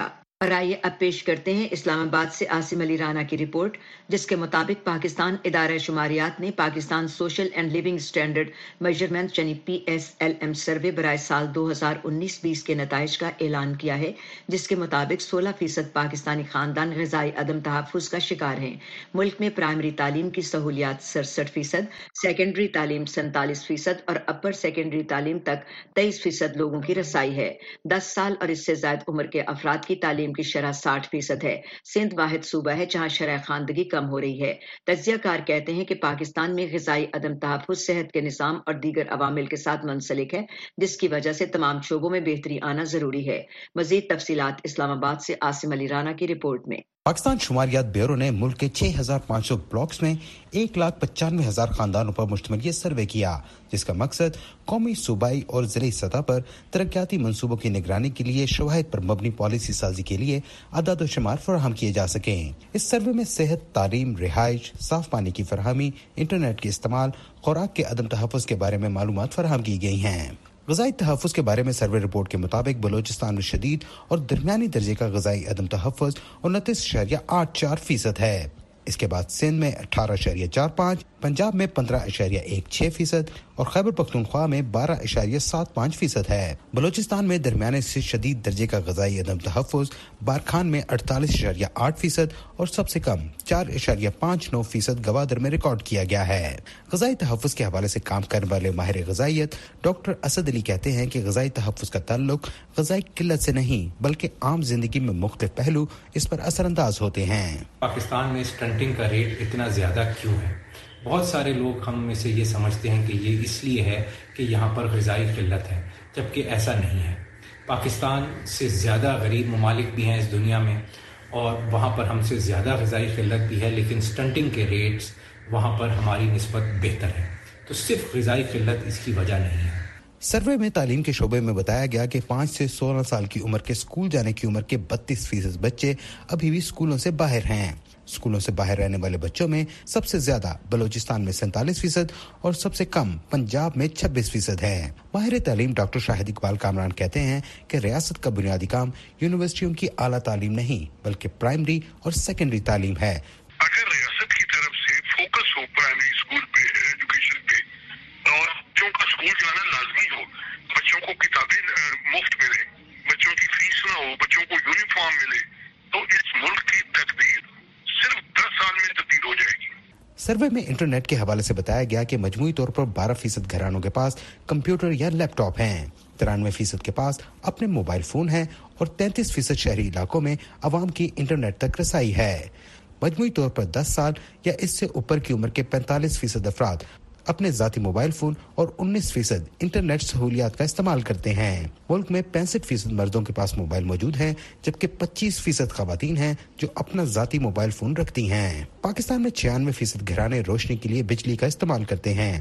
اور آئیے اب پیش کرتے ہیں اسلام آباد سے عاصم علی رانا کی رپورٹ، جس کے مطابق پاکستان ادارہ شماریات نے Pakistan social and living standard measurement یعنی PSLM سروے برائے سال 2019-20 کے نتائج کا اعلان کیا ہے، جس کے مطابق 16% پاکستانی خاندان غذائی عدم تحفظ کا شکار ہیں۔ ملک میں پرائمری تعلیم کی سہولیات 67%، سیکنڈری تعلیم 47% اور اپر سیکنڈری تعلیم تک 23% لوگوں کی رسائی ہے۔ 10 سال اور اس سے زائد عمر کے افراد کی تعلیم کی شرح 60% ہے۔ سندھ واحد صوبہ ہے جہاں شرح خواندگی کم ہو رہی ہے۔ تجزیہ کار کہتے ہیں کہ پاکستان میں غذائی عدم تحفظ صحت کے نظام اور دیگر عوامل کے ساتھ منسلک ہے، جس کی وجہ سے تمام شعبوں میں بہتری آنا ضروری ہے۔ مزید تفصیلات اسلام آباد سے عاصم علی رانا کی رپورٹ میں۔ پاکستان شماریات بیورو نے ملک کے 6500 بلاکس میں 1,95,000 خاندانوں پر مشتمل یہ سروے کیا، جس کا مقصد قومی، صوبائی اور ضلعی سطح پر ترقیاتی منصوبوں کی نگرانی کے لیے شواہد پر مبنی پالیسی سازی کے لیے اعداد و شمار فراہم کیے جا سکیں۔ اس سروے میں صحت، تعلیم، رہائش، صاف پانی کی فراہمی، انٹرنیٹ کے استعمال، خوراک کے عدم تحفظ کے بارے میں معلومات فراہم کی گئی ہیں۔ غذائی تحفظ کے بارے میں سروے رپورٹ کے مطابق بلوچستان میں شدید اور درمیانی درجے کا غذائی عدم تحفظ 29.84% ہے۔ اس کے بعد سندھ میں 18.45%، پنجاب میں 15.16% اور خیبر پختونخوا میں 12.75% ہے۔ بلوچستان میں درمیانے سے شدید درجے کا غذائی عدم تحفظ بارکھان میں 48.8% اور سب سے کم 4.59% گوادر میں ریکارڈ کیا گیا ہے۔ غذائی تحفظ کے حوالے سے کام کرنے والے ماہر غذائیت ڈاکٹر اسد علی کہتے ہیں کہ غذائی تحفظ کا تعلق غذائی قلت سے نہیں بلکہ عام زندگی میں مختلف پہلو اس پر اثر انداز ہوتے ہیں۔ پاکستان میں سٹنٹنگ کا ریٹ اتنا زیادہ کیوں ہے؟ بہت سارے لوگ ہم میں سے یہ سمجھتے ہیں کہ یہ اس لیے ہے کہ یہاں پر غذائی قلت ہے، جبکہ ایسا نہیں ہے۔ پاکستان سے زیادہ غریب ممالک بھی ہیں اس دنیا میں اور وہاں پر ہم سے زیادہ غذائی قلت بھی ہے، لیکن سٹنٹنگ کے ریٹس وہاں پر ہماری نسبت بہتر ہے، تو صرف غذائی قلت اس کی وجہ نہیں ہے۔ سروے میں تعلیم کے شعبے میں بتایا گیا کہ 5 سے 16 سال کی عمر کے اسکول جانے کی عمر کے 32% بچے ابھی بھی اسکولوں سے باہر ہیں۔ اسکولوں سے باہر رہنے والے بچوں میں سب سے زیادہ بلوچستان میں 47% اور سب سے کم پنجاب میں 26% ہے۔ ماہر تعلیم ڈاکٹر شاہد اقبال کامران کہتے ہیں کہ ریاست کا بنیادی کام یونیورسٹیوں کی اعلیٰ تعلیم نہیں بلکہ پرائمری اور سیکنڈری تعلیم ہے۔ اگر ریاست کی طرف سے فوکس ہو پرائمری اسکول پہ، ایجوکیشن پہ، اور بچوں کا اسکول جانا لازمی ہو، بچوں کو کتابیں مفت ملے، بچوں کی فیس نہ ہو، بچوں کو یونیفارم ملے، تو اس ملک کی تقدیر صرف 10 سال میں تبدیل ہو جائے گی۔ سروے میں انٹرنیٹ کے حوالے سے بتایا گیا کہ مجموعی طور پر 12% گھرانوں کے پاس کمپیوٹر یا لیپ ٹاپ ہیں، 93% کے پاس اپنے موبائل فون ہیں اور 33% شہری علاقوں میں عوام کی انٹرنیٹ تک رسائی ہے۔ مجموعی طور پر 10 سال یا اس سے اوپر کی عمر کے 45% افراد اپنے ذاتی موبائل فون اور 19% انٹرنیٹ سہولیات کا استعمال کرتے ہیں۔ ملک میں 65% مردوں کے پاس موبائل موجود ہیں، جبکہ 25% خواتین ہیں جو اپنا ذاتی موبائل فون رکھتی ہیں۔ پاکستان میں 96% گھرانے روشنی کے لیے بجلی کا استعمال کرتے ہیں،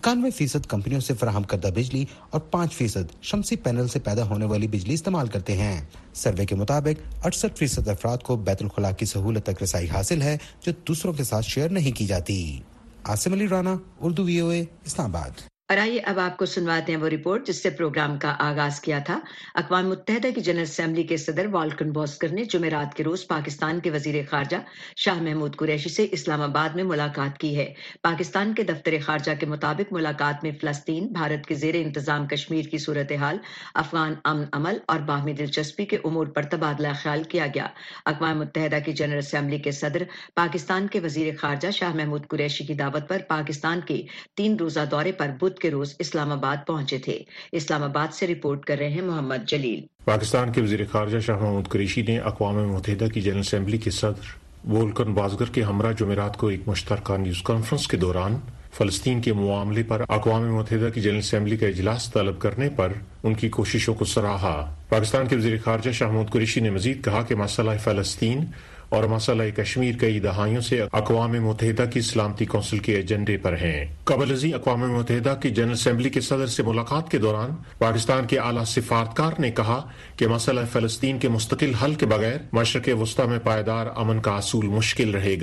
91% کمپنیوں سے فراہم کردہ بجلی اور 5% شمسی پینل سے پیدا ہونے والی بجلی استعمال کرتے ہیں۔ سروے کے مطابق 68% افراد کو بیت الخلاء کی سہولت تک رسائی حاصل ہے جو دوسروں کے ساتھ شیئر نہیں کی جاتی۔ عاصم علی رانا، اردو VOA، اسلام آباد۔ اور آئیے اب آپ کو سنواتے ہیں وہ رپورٹ جس سے پروگرام کا آغاز کیا تھا۔ اقوام متحدہ کی جنرل اسمبلی کے صدر والکن بوسکر نے جمعرات کے روز پاکستان کے وزیر خارجہ شاہ محمود قریشی سے اسلام آباد میں ملاقات کی ہے۔ پاکستان کے دفتر خارجہ کے مطابق ملاقات میں فلسطین، بھارت کے زیر انتظام کشمیر کی صورتحال، افغان امن عمل اور باہمی دلچسپی کے امور پر تبادلہ خیال کیا گیا۔ اقوام متحدہ کی جنرل اسمبلی کے صدر پاکستان کے وزیر خارجہ شاہ محمود قریشی کی دعوت پر پاکستان کے 3 روزہ دورے پر بدھ کے روز اسلام آباد پہنچے تھے۔ اسلام آباد سے رپورٹ کر رہے ہیں محمد جلیل۔ پاکستان کے وزیر خارجہ شاہ محمود قریشی نے اقوام متحدہ کی جنرل اسمبلی کے صدر وولکن بازگر کے ہمراہ جمعرات کو ایک مشترکہ نیوز کانفرنس کے دوران فلسطین کے معاملے پر اقوام متحدہ کی جنرل اسمبلی کا اجلاس طلب کرنے پر ان کی کوششوں کو سراہا۔ پاکستان کے وزیر خارجہ شاہ محمود قریشی نے مزید کہا کہ مسئلہ فلسطین اور مسئلہ کشمیر کئی دہائیوں سے اقوام متحدہ کی سلامتی کونسل کے ایجنڈے پر ہیں۔ قبل ازیں اقوام متحدہ کی جنرل اسمبلی کے صدر سے ملاقات کے دوران پاکستان کے اعلیٰ سفارتکار نے کہا کہ مسئلہ فلسطین کے مستقل حل کے بغیر مشرق وسطی میں پائیدار امن کا اصول مشکل رہے گا۔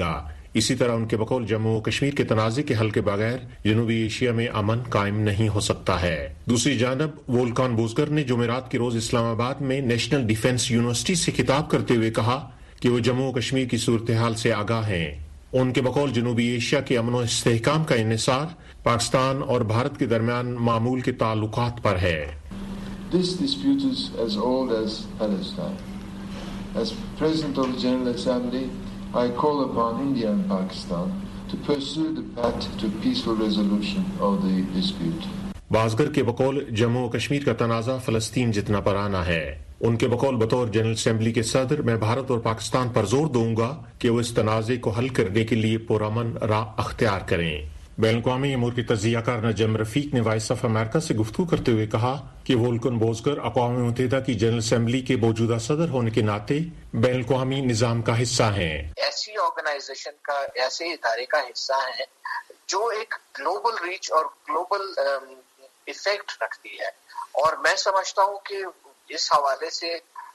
इसी तरह उनके बकौल जम्मू और कश्मीर के तनाज़े के हल के बगैर जनूबी एशिया में अमन कायम नहीं हो सकता है। दूसरी जानब वोल्कान बोजगर ने जुमेरात के रोज इस्लामाबाद में नेशनल डिफेंस यूनिवर्सिटी से खिताब करते हुए कहा कि वो जम्मू और कश्मीर की सूरत हाल से आगाह हैं। उनके बकौल जनूबी एशिया के अमन और इस्तेहकाम का इन्हिसार पाकिस्तान और भारत के दरमियान मामूल के ताल्लुकात पर है। This dispute is as old as Palestine. As President of the General Assembly, I call upon India and Pakistan to pursue the path to peaceful resolution of the dispute. बाज़गर के बकौल जम्मू और कश्मीर का तनाज़ा फ़लस्तीन जितना पराना है। उनके बकौल बतौर जनरल असेंबली के सदर मैं भारत और पाकिस्तान पर जोर दूंगा कि वो इस तनाज़े को हल करने के लिए पुरअमन राह अख्तियार करें। बैनुल-अक़वामी अमूर के तजियाकार नजम रफीक ने वॉइस ऑफ अमेरिका से गुफ्तगू करते हुए कहा कि वोल्कन बोजगर अक़वाम मुत्तहिदा की जनरल असेंबली के मौजूदा सदर होने के नाते बैनुल-अक़वामी निज़ाम का हिस्सा हैं। ऐसी ऑर्गेनाइजेशन का, ऐसे इदारे का हिस्सा है जो एक ग्लोबल रीच और ग्लोबल इफेक्ट रखती है, और मैं समझता हूँ कि इस हवाले से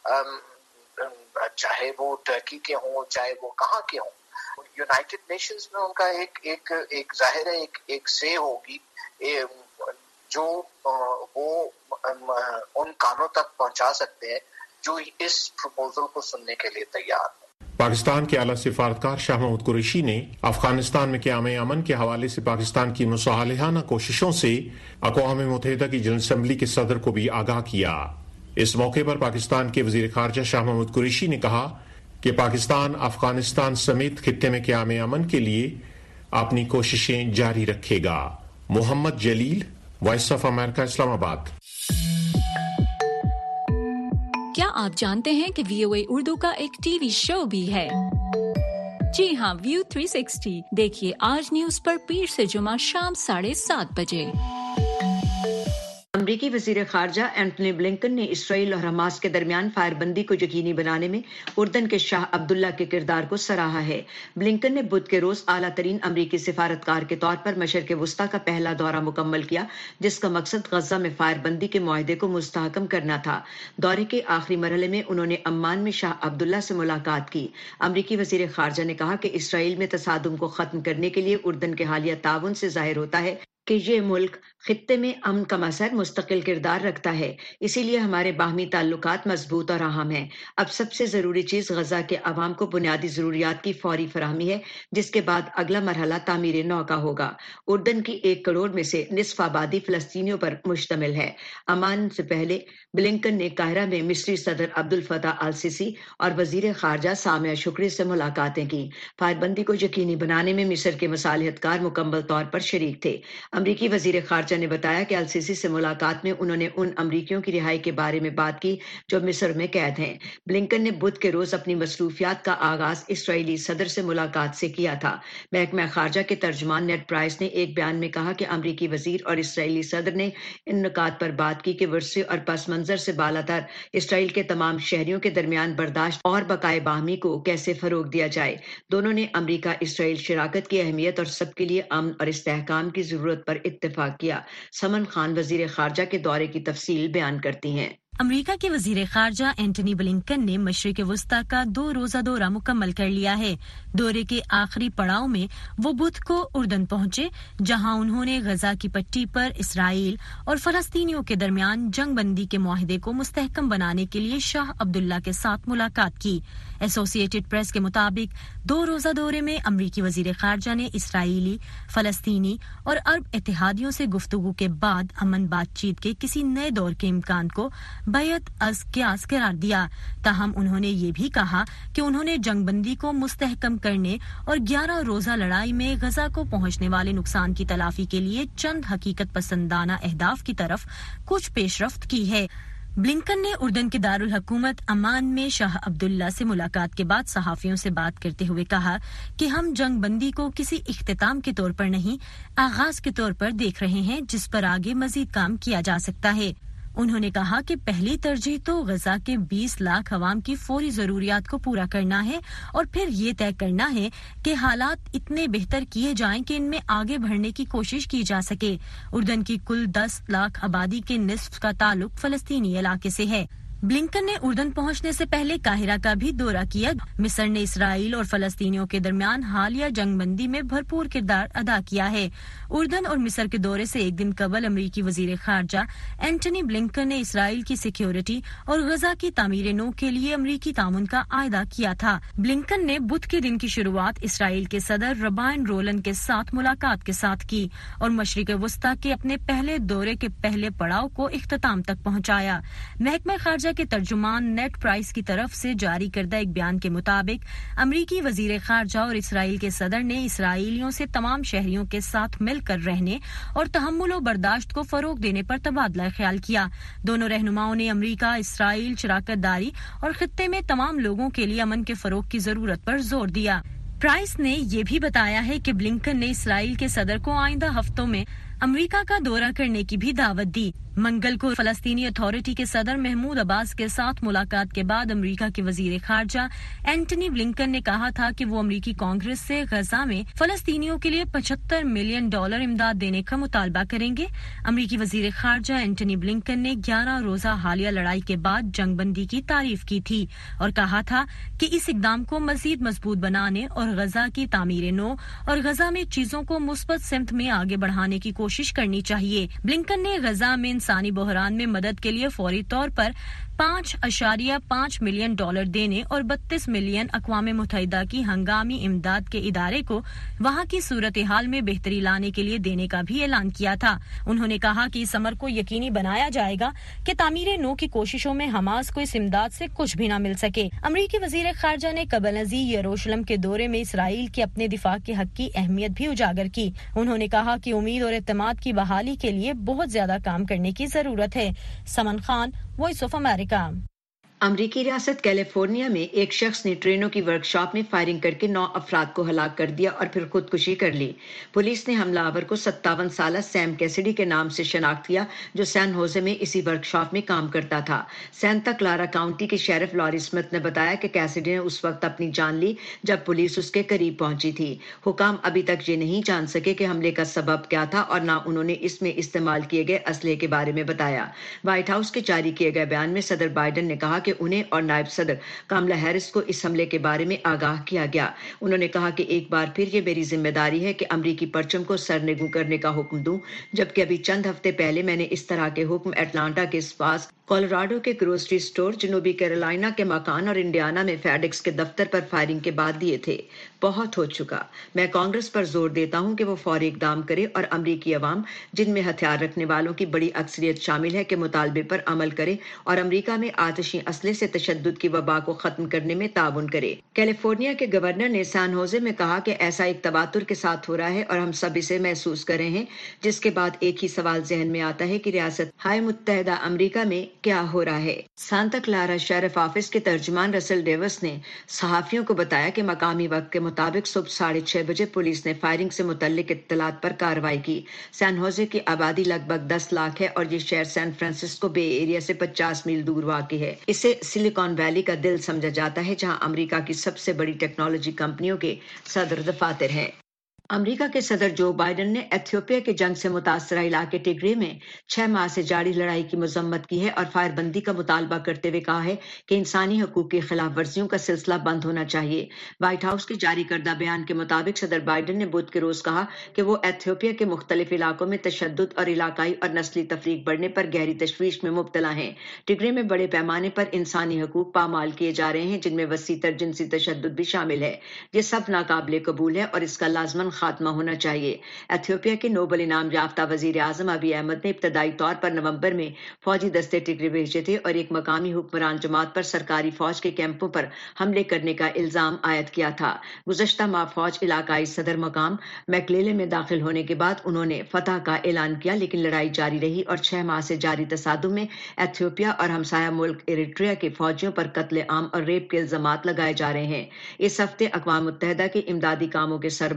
चाहे वो टर्की के हों, चाहे वो कहाँ के हों, यूनाइटेड नेशंस में उनका एक जाहिर है एक से होगी जो वो उन कानों तक पहुंचा सकते हैं जो इस प्रपोजल को सुनने के लिए तैयार हैं। पाकिस्तान के आला सिफारतकार शाह महमूद कुरैशी ने अफगानिस्तान में क़याम अमन के हवाले से पाकिस्तान की मुसालहाना कोशिशों से अक़वाम मुत्तहिदा की जनरल असेंबली के सदर को भी आगाह किया। इस मौके पर पाकिस्तान के वज़ीर ख़ारजा शाह महमूद कुरैशी ने कहा कि पाकिस्तान अफगानिस्तान समेत खित्ते में क़याम अमन के लिए अपनी कोशिशें जारी रखेगा। Mohammad Jalil, voice of America, Islamabad. क्या आप जानते हैं कि VOA उर्दू का एक टीवी शो भी है? जी हाँ, व्यू 360 देखिए आज न्यूज पर पीर से जुमा शाम 7:30 बजे। अमरीकी वजीर खारजा एंटनी ब्लिंकन ने इसराइल और हमास के दरमियान फायरबंदी को यकीनी बनाने में उर्दन के शाह अब्दुल्ला के किरदार को सराहा है। ब्लिंकन ने बुध के रोज आला तरीन अमरीकी सिफारतकार के तौर पर मशरिक़ वुस्ता का पहला दौरा मुकम्मल किया, जिसका मकसद गजा में फायरबंदी के मुआहदे को मुस्तहकम करना था। दौरे के आखिरी मरहले में उन्होंने अम्मान में शाह अब्दुल्ला से मुलाकात की। अमरीकी वजीर खारजा ने कहा कि इसराइल में तसादुम को खत्म करने के लिए उर्दन के हालिया ताउन से जाहिर होता है कि ये मुल्क खित्ते में अमन का मसर मुस्तकिल किरदार रखता है, इसीलिए हमारे बाहमी ताल्लुकात मजबूत और अहम हैं। अब सबसे ज़रूरी चीज़ गजा के अवाम को बुनियादी ज़रूरियात की फौरी फराहमी है, जिसके बाद अगला मरहला तामीर नौ का होगा। उर्दन की 1 करोड़ में से निस्फ आबादी फ़लस्तीनियों पर मुश्तमिल है। अमान से पहले ब्लिंकन ने काहिरा में मिस्री सदर अब्दुल फताह अल सीसी और वजीर खारजा सामिया शुक्री से मुलाकातें की। फायरबंदी को यकीनी बनाने में मिस्र के मसालिहतकार मुकम्मल तौर पर शरीक थे। अमरीकी वजीर खारजा ने बताया कि अल-सीसी से मुलाकात में उन्होंने उन अमरीकियों की रिहाई के बारे में बात की जो मिस्र में कैद हैं। ब्लिंकन ने बुध के रोज अपनी मसरूफियात का आगाज इसराइली सदर से मुलाकात से किया था। महकमा खारजा के तर्जुमान नेड प्राइस ने एक बयान में कहा कि अमरीकी वजीर और इसराइली सदर ने इन नुकात पर बात की कि वर्से और पस मंजर से बालातर इसराइल के तमाम शहरियों के दरमियान बर्दाश्त और बकाए बाहमी को कैसे फरोग दिया जाए। दोनों ने अमरीका इसराइल शराकत की अहमियत और सबके लिए अमन और इस्तेहकाम की जरूरत पर इत्तेफाक किया। समन खान वजीर खारजा के दौरे की तफसील बयान करती हैं। अमेरिका के वजीर खारजा एंटनी ब्लिंकन ने मशरिक वुस्ता का 2 रोजा दौरा मुकम्मल कर लिया है। दौरे के आखिरी पड़ाव में वो बुध को उर्दन पहुंचे, जहां उन्होंने गजा की पट्टी पर इसराइल और फलस्तीनियों के दरमियान जंग बंदी के मुआहदे को मुस्तहकम बनाने के लिए शाह अब्दुल्ला के साथ मुलाकात की। एसोसिएटेड प्रेस के मुताबिक 2 रोजा दौरे में अमरीकी वजीर खारजा ने इसराइली, फलस्तीनी और अरब इत्तेहादियों से गुफ्तगू के बाद अमन बातचीत के किसी नए दौर के इम्कान को बैत अज़ क़ियास करार दिया। ताहम उन्होंने ये भी कहा कि उन्होंने जंगबंदी को मुस्तहकम करने और 11 रोजा लड़ाई में गजा को पहुंचने वाले नुकसान की तलाफी के लिए चंद हकीकत पसंदाना अहदाफ की तरफ कुछ पेशरफ्त की है। ब्लिंकन ने उर्दन के दारुल हुकूमत अमान में शाह अब्दुल्ला से मुलाकात के बाद सहाफियों से बात करते हुए कहा कि हम जंग बंदी को किसी इख्तिताम के तौर पर नहीं, आगाज के तौर पर देख रहे हैं, जिस पर आगे मजीद काम किया जा सकता है। उन्होंने कहा कि पहली तरजीह तो गजा के 20 लाख अवाम की फौरी जरूरियात को पूरा करना है और फिर ये तय करना है कि हालात इतने बेहतर किए जाएं कि इनमें आगे बढ़ने की कोशिश की जा सके। उर्दन की कुल 10 लाख आबादी के निस्फ का ताल्लुक फलस्तीनी इलाके से है। ब्लिंकन ने उर्दन पहुंचने से पहले काहिरा का भी दौरा किया। मिस्र ने इसराइल और फलस्तीनियों के दरमियान हालिया जंगबंदी में भरपूर किरदार अदा किया है। उर्दन और मिस्र के दौरे से एक दिन कबल अमरीकी वजीर खारजा एंटनी ब्लिंकन ने इसराइल की सिक्योरिटी और गजा की तामीर नो के लिए अमरीकी ताउन का आयदा किया था। ब्लिंकन ने बुध के दिन की शुरुआत इसराइल के सदर रबाइन रोलन के साथ मुलाकात के साथ की और मशरिक वस्ता के अपने पहले दौरे के पहले पड़ाव को इख्तिताम तक पहुंचाया। महकमा खारजा के तर्जुमान नेट प्राइस की तरफ से जारी करदा एक बयान के मुताबिक अमरीकी वजीर खारजा और इसराइल के सदर ने इसराइलियों से तमाम शहरियों के साथ मिलकर रहने और तहम्मुल और बर्दाश्त को फरोग देने पर तबादला ख्याल किया। दोनों रहनुमाओं ने अमरीका, इसराइल, शराकत दारी और खित्ते में तमाम लोगों के लिए अमन के फरोग की जरूरत पर जोर दिया। प्राइस ने यह भी बताया है कि ब्लिंकन ने इसराइल के सदर को आइंदा हफ्तों में अमेरिका का दौरा करने की भी दावत दी। मंगल को फलस्तीनी अथॉरिटी के सदर महमूद अब्बास के साथ मुलाकात के बाद अमेरिका के वजीर खारजा एंटनी ब्लिंकन ने कहा था कि वो अमेरिकी कांग्रेस से गजा में फलस्तीनियों के लिए $75 मिलियन इमदाद देने का मुतालबा करेंगे। अमेरिकी वजीर खारजा एंटनी ब्लिंकन ने 11 रोजा हालिया लड़ाई के बाद जंगबंदी की तारीफ की थी और कहा था कि इस इकदाम को मजीद मजबूत बनाने और गजा की तामीर नो और गजा में चीजों को मुस्बत सिमत में आगे बढ़ाने की कोशिश करनी चाहिए। ब्लिंकन ने गजा में इंसानी बहरान में मदद के लिए फौरी तौर पर $5.5 मिलियन देने और 32 मिलियन अक़वाम मुत्तहिदा की हंगामी इमदाद के इदारे को वहां की सूरत हाल में बेहतरी लाने के लिए देने का भी ऐलान किया था। उन्होंने कहा कि इस अमर को यकीनी बनाया जाएगा कि तामीर नो की कोशिशों में हमास को इस इमदाद से कुछ भी न मिल सके। अमरीकी वजीर खारजा ने कबल नज़ीर यरूशलेम के दौरे में इसराइल के अपने दिफा के हक की अहमियत भी उजागर की। उन्होंने कहा कि उम्मीद और एतमाद की बहाली के लिए बहुत ज्यादा काम करने की जरूरत है। Saman Khan, voice of America. अमरीकी रियासत कैलिफोर्निया में एक शख्स ने ट्रेनों की वर्कशॉप में फायरिंग करके 9 अफराद को हलाक कर दिया और फिर खुदकुशी कर ली। पुलिस ने हमलावर को 57 साला सैम कैसिडी के नाम से शनाख्त किया, जो सैन होजे में इसी वर्कशॉप में काम करता था। सेंटा क्लारा काउंटी के शेरिफ लॉरी स्मिथ ने बताया कि कैसिडी ने उस वक्त अपनी जान ली जब पुलिस उसके करीब पहुंची थी। हुकाम अभी तक ये नहीं जान सके कि हमले का सबब क्या था और न उन्होंने इसमें इस्तेमाल किए गए असलहे के बारे में बताया। व्हाइट हाउस के जारी किए गए बयान में सदर बाइडेन ने कहा कि उन्हें और नायब सदर कमला हैरिस को इस हमले के बारे में आगाह किया गया। उन्होंने कहा कि एक बार फिर ये मेरी जिम्मेदारी है कि अमरीकी परचम को सरनेगू करने का हुक्म दूं, जबकि अभी चंद हफ्ते पहले मैंने इस तरह के हुक्म एटलांटा के पास, कोलोराडो के ग्रोसरी स्टोर, जनूबी कैरोलिना के मकान और इंडियाना में फेडेक्स के दफ्तर पर फायरिंग के बाद दिए थे। बहुत हो चुका। मैं कांग्रेस पर जोर देता हूं कि वो फौरी इकदाम करे और अमरीकी अवाम, जिनमें हथियार रखने वालों की बड़ी अक्सरियत शामिल है, के मुतालबे पर अमल करे और अमरीका में आतिशी असले से तशद्दुद की वबा को खत्म करने में ताउन करे। कैलिफोर्निया के गवर्नर ने सैन होजे में कहा कि ऐसा एक तवातुर के साथ हो रहा है और हम सब इसे महसूस कर रहे हैं, जिसके बाद एक ही सवाल जहन में आता है कि रियासत हाय मुत्तहिदा अमरीका में क्या हो रहा है। सांता क्लारा शेरिफ ऑफिस के तर्जुमान रसल डेविस ने सहाफियों को बताया कि मकामी वक्त के मुताबिक सुबह 6:30 बजे पुलिस ने फायरिंग से मुतल्लिक इत्तलात पर कार्रवाई की। सैन होजे की आबादी लगभग 10 लाख है और ये शहर सैन फ्रांसिस्को बे एरिया से 50 मील दूर वाक़ है। इसे सिलिकॉन वैली का दिल समझा जाता है, जहां अमेरिका की सबसे बड़ी टेक्नोलॉजी कंपनियों के सदर दफातर हैं। अमेरिका के सदर जो बाइडेन ने एथियोपिया के जंग से मुतासरा इलाके टिग्रे में 6 माह से जारी लड़ाई की मजम्मत की है और फायरबंदी का मुतालबा करते हुए कहा है कि इंसानी हकूक की खिलाफ वर्जियों का सिलसिला बंद होना चाहिए। व्हाइट हाउस के जारी करदा बयान के मुताबिक सदर बाइडेन ने बुध के रोज कहा कि वो एथियोपिया के मुख्तलिफ इलाकों में तशद्दुद और इलाकाई और नस्ली तफरीक बढ़ने पर गहरी तशवीश में मुब्तला हैं। टिग्रे में बड़े पैमाने पर इंसानी हकूक पामाल किए जा रहे हैं, जिनमें वसी तर जिनसी तशद्दुद भी शामिल है। ये सब नाकाबिले कबूल है और इसका लाजमन खात्मा होना चाहिए। एथियोपिया के नोबल इनाम याफ्ता वजीर आजम अबी अहमद ने इब्तदाई तौर पर नवंबर में फौजी दस्ते टिग्रे भेजे थे और एक मकामी हुक्मरान जमात पर सरकारी फौज के कैंपों पर हमले करने का इल्जाम आयद किया था। गुज़श्ता माह फौज इलाकाई सदर मकाम मैकलेले में दाखिल होने के बाद उन्होंने फतह का ऐलान किया, लेकिन लड़ाई जारी रही और 6 माह से जारी तसादुम में एथियोपिया और हमसाया मुल्क इरिट्रिया के फौजियों पर कत्ले आम और रेप के इल्जामात लगाए जा रहे हैं। इस हफ्ते अक़वाम मुत्तहिदा के इमदादी कामों के सरबराह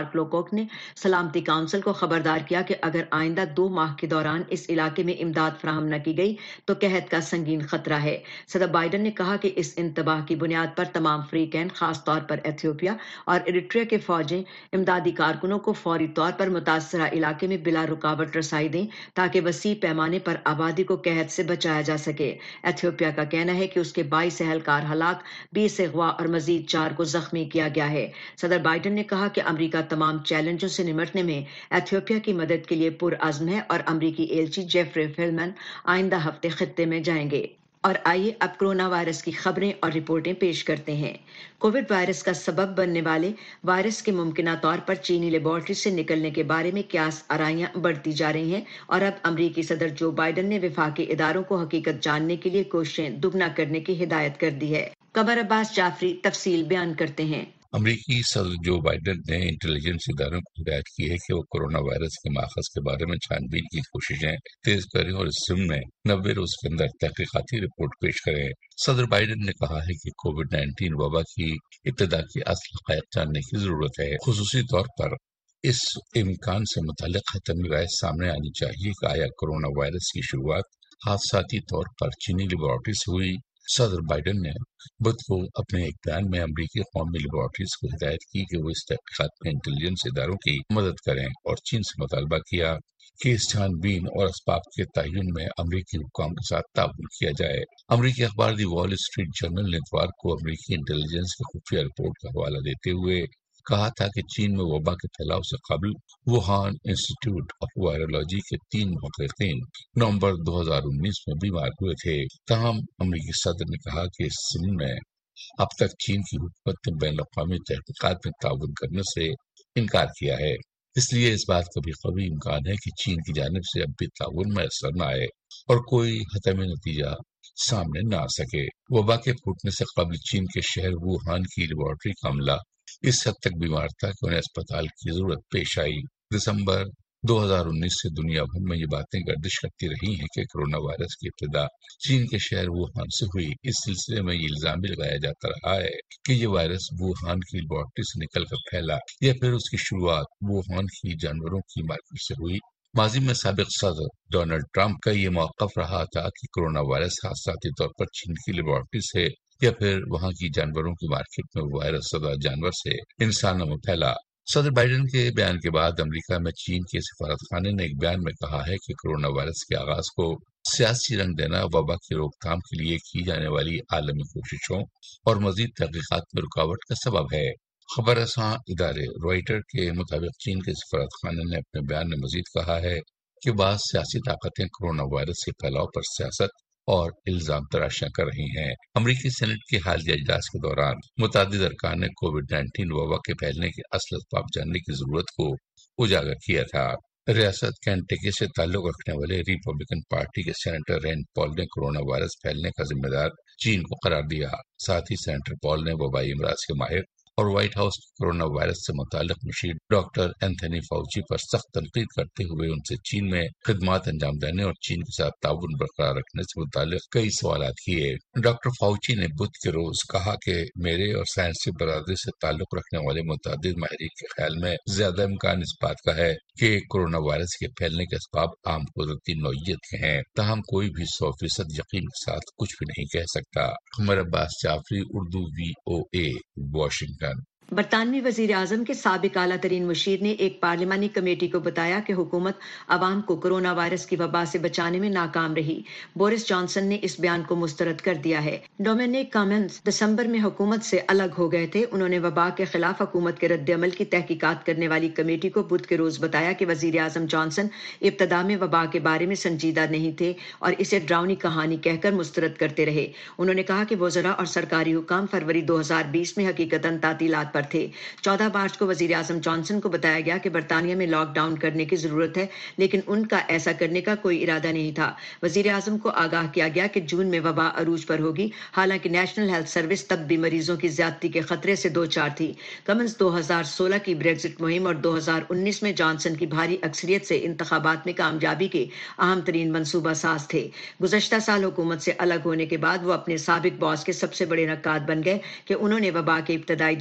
مارک لوکوک نے سلامتی کونسل کو خبردار کیا کہ اگر آئندہ 2 ماہ کے دوران اس علاقے میں امداد فراہم نہ کی گئی تو قحط کا سنگین خطرہ ہے۔ صدر بائیڈن نے کہا کہ اس انتباہ کی بنیاد پر تمام فریقین خاص طور پر ایتھیوپیا اور ایریٹریا کے فوجیں امدادی کارکنوں کو فوری طور پر متاثرہ علاقے میں بلا رکاوٹ رسائی دیں تاکہ وسیع پیمانے پر آبادی کو قحط سے بچایا جا سکے۔ ایتھیوپیا کا کہنا ہے کہ اس کے 22 اہلکار ہلاک، 20 اغوا اور مزید 4 کو زخمی کیا گیا ہے۔ صدر بائیڈن نے کہا کہ امریکہ تمام چیلنجوں سے نمٹنے میں ایتھیوپیا کی مدد کے لیے پرعزم ہے اور امریکی ایلچی جیفری فلمن آئندہ ہفتے خطے میں جائیں گے۔ اور آئیے اب کرونا وائرس کی خبریں اور رپورٹیں پیش کرتے ہیں۔ کووڈ وائرس کا سبب بننے والے وائرس کے ممکنہ طور پر چینی لیبارٹری سے نکلنے کے بارے میں قیاس آرائیاں بڑھتی جا رہی ہیں اور اب امریکی صدر جو بائیڈن نے وفاقی اداروں کو حقیقت جاننے کے لیے کوششیں دگنا کرنے کی ہدایت کر دی ہے۔ قمر عباس جعفری تفصیل بیان کرتے ہیں۔ امریکی صدر جو بائیڈن نے انٹیلیجنس اداروں کو ہدایت کی ہے کہ وہ کورونا وائرس کے ماخذ کے بارے میں چھان بین کی کوششیں تیز کریں اور اس ضمن میں 90 روز کے اندر تحقیقاتی رپورٹ پیش کریں۔ صدر بائیڈن نے کہا ہے کہ کووڈ 19 وبا کی ابتدا کے اصل حقائق جاننے کی ضرورت ہے، خصوصی طور پر اس امکان سے متعلق حتمی رائے سامنے آنی چاہیے کہ آیا کورونا وائرس کی شروعات حادثاتی طور پر چینی لیبارٹری سے ہوئی۔ صدر بائیڈن نے بدھ کو اپنے ایک بیان میں امریکی قومی لیبارٹریز کو ہدایت کی کہ وہ اس تحقیقات میں انٹیلیجنس اداروں کی مدد کریں اور چین سے مطالبہ کیا کہ اس چھان بین اور اسباب کے تعین میں امریکی حکام کے ساتھ تعاون کیا جائے۔ امریکی اخبار دی وال اسٹریٹ جرنل نے اتوار کو امریکی انٹیلیجنس کی خفیہ رپورٹ کا حوالہ دیتے ہوئے کہا تھا کہ چین میں وبا کے پھیلاؤ سے قبل ووہان انسٹیٹیوٹ آف وائرولوجی کے 3 محققین نومبر 2019 میں بیمار ہوئے تھے۔ تاہم امریکی صدر نے کہا کہ اس ضمن میں اب تک چین کی حکومت نے بین الاقوامی تحقیقات میں تعاون کرنے سے انکار کیا ہے، اس لیے اس بات کا بھی قوی امکان ہے کہ چین کی جانب سے اب بھی تعاون میسر نہ آئے اور کوئی حتمی نتیجہ سامنے نہ آ سکے۔ وبا کے پھوٹنے سے قبل چین کے شہر ووہان کی لیبارٹری کا عملہ اس حد تک بیمار تھا کہ انہیں اسپتال کی ضرورت پیش آئی۔ دسمبر 2019 سے دنیا بھر میں یہ باتیں گردش کرتی رہی ہیں کہ کورونا وائرس کی ابتدا چین کے شہر ووہان سے ہوئی۔ اس سلسلے میں یہ الزام بھی لگایا جاتا رہا ہے کہ یہ وائرس ووہان کی لیبارٹری سے نکل کر پھیلا یا پھر اس کی شروعات ووہان کی جانوروں کی مارکیٹ سے ہوئی۔ ماضی میں سابق صدر ڈونلڈ ٹرمپ کا یہ موقف رہا تھا کہ کورونا وائرس حادثاتی طور پر چین کی لیبارٹری سے یا پھر وہاں کی جانوروں کی مارکیٹ میں وائرس زدہ جانور سے انسانوں میں پھیلا۔ صدر بائیڈن کے بیان کے بعد امریکہ میں چین کے سفارت خانے نے ایک بیان میں کہا ہے کہ کورونا وائرس کے آغاز کو سیاسی رنگ دینا وبا کی روک تھام کے لیے کی جانے والی عالمی کوششوں اور مزید تحقیقات میں رکاوٹ کا سبب ہے۔ خبر رساں ادارے رائٹر کے مطابق چین کے سفارت خانے نے اپنے بیان میں مزید کہا ہے کہ بعض سیاسی طاقتیں کورونا وائرس کے پھیلاؤ پر سیاست اور الزام تراشیاں کر رہی ہیں۔ امریکی سینٹ کے حالیہ اجلاس کے دوران متعدد ارکان نے کووڈ 19 وبا کے پھیلنے کے اصل اسباب جاننے کی ضرورت کو اجاگر کیا تھا۔ ریاست کینٹکی سے تعلق رکھنے والے ریپبلکن پارٹی کے سینیٹر رینڈ پال نے کورونا وائرس پھیلنے کا ذمہ دار چین کو قرار دیا۔ ساتھ ہی سینیٹر پال نے وبائی امراض کے ماہر اور وائٹ ہاؤس کی کورونا وائرس سے متعلق مشیر ڈاکٹر اینتھنی فاؤچی پر سخت تنقید کرتے ہوئے ان سے چین میں خدمات انجام دینے اور چین کے ساتھ تعاون برقرار رکھنے سے متعلق کئی سوالات کیے۔ ڈاکٹر فاؤچی نے بدھ کے روز کہا کہ میرے اور سائنسی برادری سے تعلق رکھنے والے متعدد ماہرین کے خیال میں زیادہ امکان اس بات کا ہے کہ کورونا وائرس کے پھیلنے کے اسباب عام قدرتی نوعیت کے ہیں، تاہم کوئی بھی 100% یقین کے ساتھ کچھ بھی نہیں کہہ سکتا۔ Qamar Abbas Jafri, Urdu VOA، Washington. برطانوی وزیر اعظم کے سابق اعلیٰ ترین مشیر نے ایک پارلیمانی کمیٹی کو بتایا کہ حکومت عوام کو کورونا وائرس کی وبا سے بچانے میں ناکام رہی۔ بورس جانسن نے اس بیان کو مسترد کر دیا ہے۔ ڈومینک کامنز دسمبر میں حکومت سے الگ ہو گئے تھے۔ انہوں نے وبا کے خلاف حکومت کے رد عمل کی تحقیقات کرنے والی کمیٹی کو بدھ کے روز بتایا کہ وزیر اعظم جانسن ابتدا میں وبا کے بارے میں سنجیدہ نہیں تھے اور اسے ڈراؤنی کہانی کہہ کر مسترد کرتے رہے۔ انہوں نے کہا کہ وزراء اور سرکاری حکام فروری 2020 میں حقیقتاً تعطیلات پر تھے۔ 14 مارچ کو وزیر اعظم جانسن کو بتایا گیا کہ برطانیہ میں لاک ڈاؤن کرنے کی ضرورت ہے، لیکن ان کا ایسا کرنے کا کوئی ارادہ نہیں تھا۔ وزیر اعظم کو آگاہ کیا گیا کہ جون میں وبا عروج پر ہوگی، حالانکہ نیشنل ہیلتھ سروس تب بھی مریضوں کی زیادتی کے خطرے سے دوچار تھی۔ کمنز 2016 کی بریگزٹ مہم اور 2019 میں جانسن کی بھاری اکثریت سے انتخابات میں کامیابی کے اہم ترین منصوبہ ساز تھے۔ گزشتہ سال حکومت سے الگ ہونے کے بعد وہ اپنے سابق باس کے سب سے بڑے نقاد بن گئے کہ انہوں نے وبا کے ابتدائی دنوں میں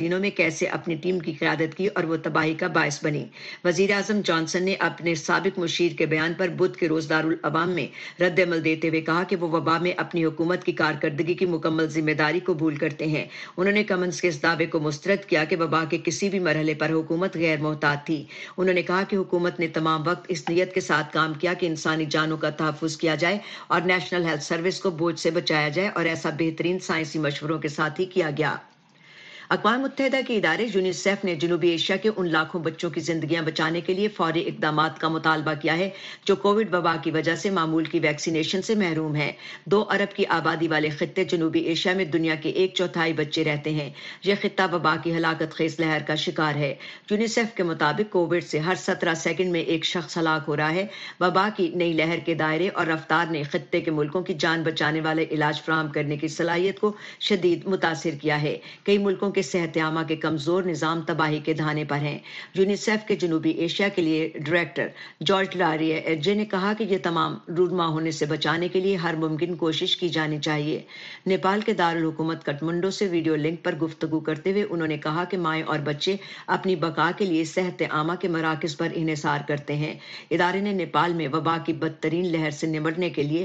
کیسے اپنی ٹیم کی قیادت کی اور وہ تباہی کا باعث بنی۔ وزیر اعظم جانسن نے اپنے سابق مشیر کے بیان پر بدھ کے روز دارالعوام میں رد عمل دیتے ہوئے کہا کہ وہ وبا میں اپنی حکومت کی کارکردگی کی مکمل ذمہ داری قبول کرتے ہیں۔ انہوں نے کمنس کے اس دعوے کو مسترد کیا کہ وبا کے کسی بھی مرحلے پر حکومت غیر محتاط تھی۔ انہوں نے کہا کہ حکومت نے تمام وقت اس نیت کے ساتھ کام کیا کہ انسانی جانوں کا تحفظ کیا جائے اور نیشنل ہیلتھ سروس کو بوجھ سے بچایا جائے، اور ایسا بہترین سائنسی مشوروں کے ساتھ ہی کیا گیا۔ اقوام متحدہ کے ادارے یونیسیف نے جنوبی ایشیا کے ان لاکھوں بچوں کی زندگیاں بچانے کے لیے فوری اقدامات کا مطالبہ کیا ہے جو کووڈ وبا کی وجہ سے معمول کی ویکسینیشن سے محروم ہیں۔ 2 ارب کی آبادی والے خطے جنوبی ایشیا میں دنیا کے 1/4 بچے رہتے ہیں۔ یہ خطہ وبا کی ہلاکت خیز لہر کا شکار ہے۔ یونیسیف کے مطابق کووڈ سے ہر 17 سیکنڈ میں ایک شخص ہلاک ہو رہا ہے۔ وبا کی نئی لہر کے دائرے اور رفتار نے خطے کے ملکوں کی جان بچانے والے علاج فراہم کرنے کی صلاحیت کو شدید متاثر کیا ہے۔ کئی ملکوں کے صحت عامہ کے کمزور نظام تباہی کے دہانے پر ہیں۔ یونیسیف کے جنوبی ایشیا کے لیے ڈائریکٹر جارج لاریا ایڈجے نے کہا کہ یہ تمام رونما ہونے سے بچانے کے لیے ہر ممکن کوشش کی جانی چاہیے۔ نیپال کے دارالحکومت کٹمنڈو سے ویڈیو لنک پر گفتگو کرتے ہوئے انہوں نے کہا کہ مائیں اور بچے اپنی بقا کے لیے صحت عامہ کے مراکز پر انحصار کرتے ہیں۔ ادارے نے نیپال میں وبا کی بدترین لہر سے نمٹنے کے لیے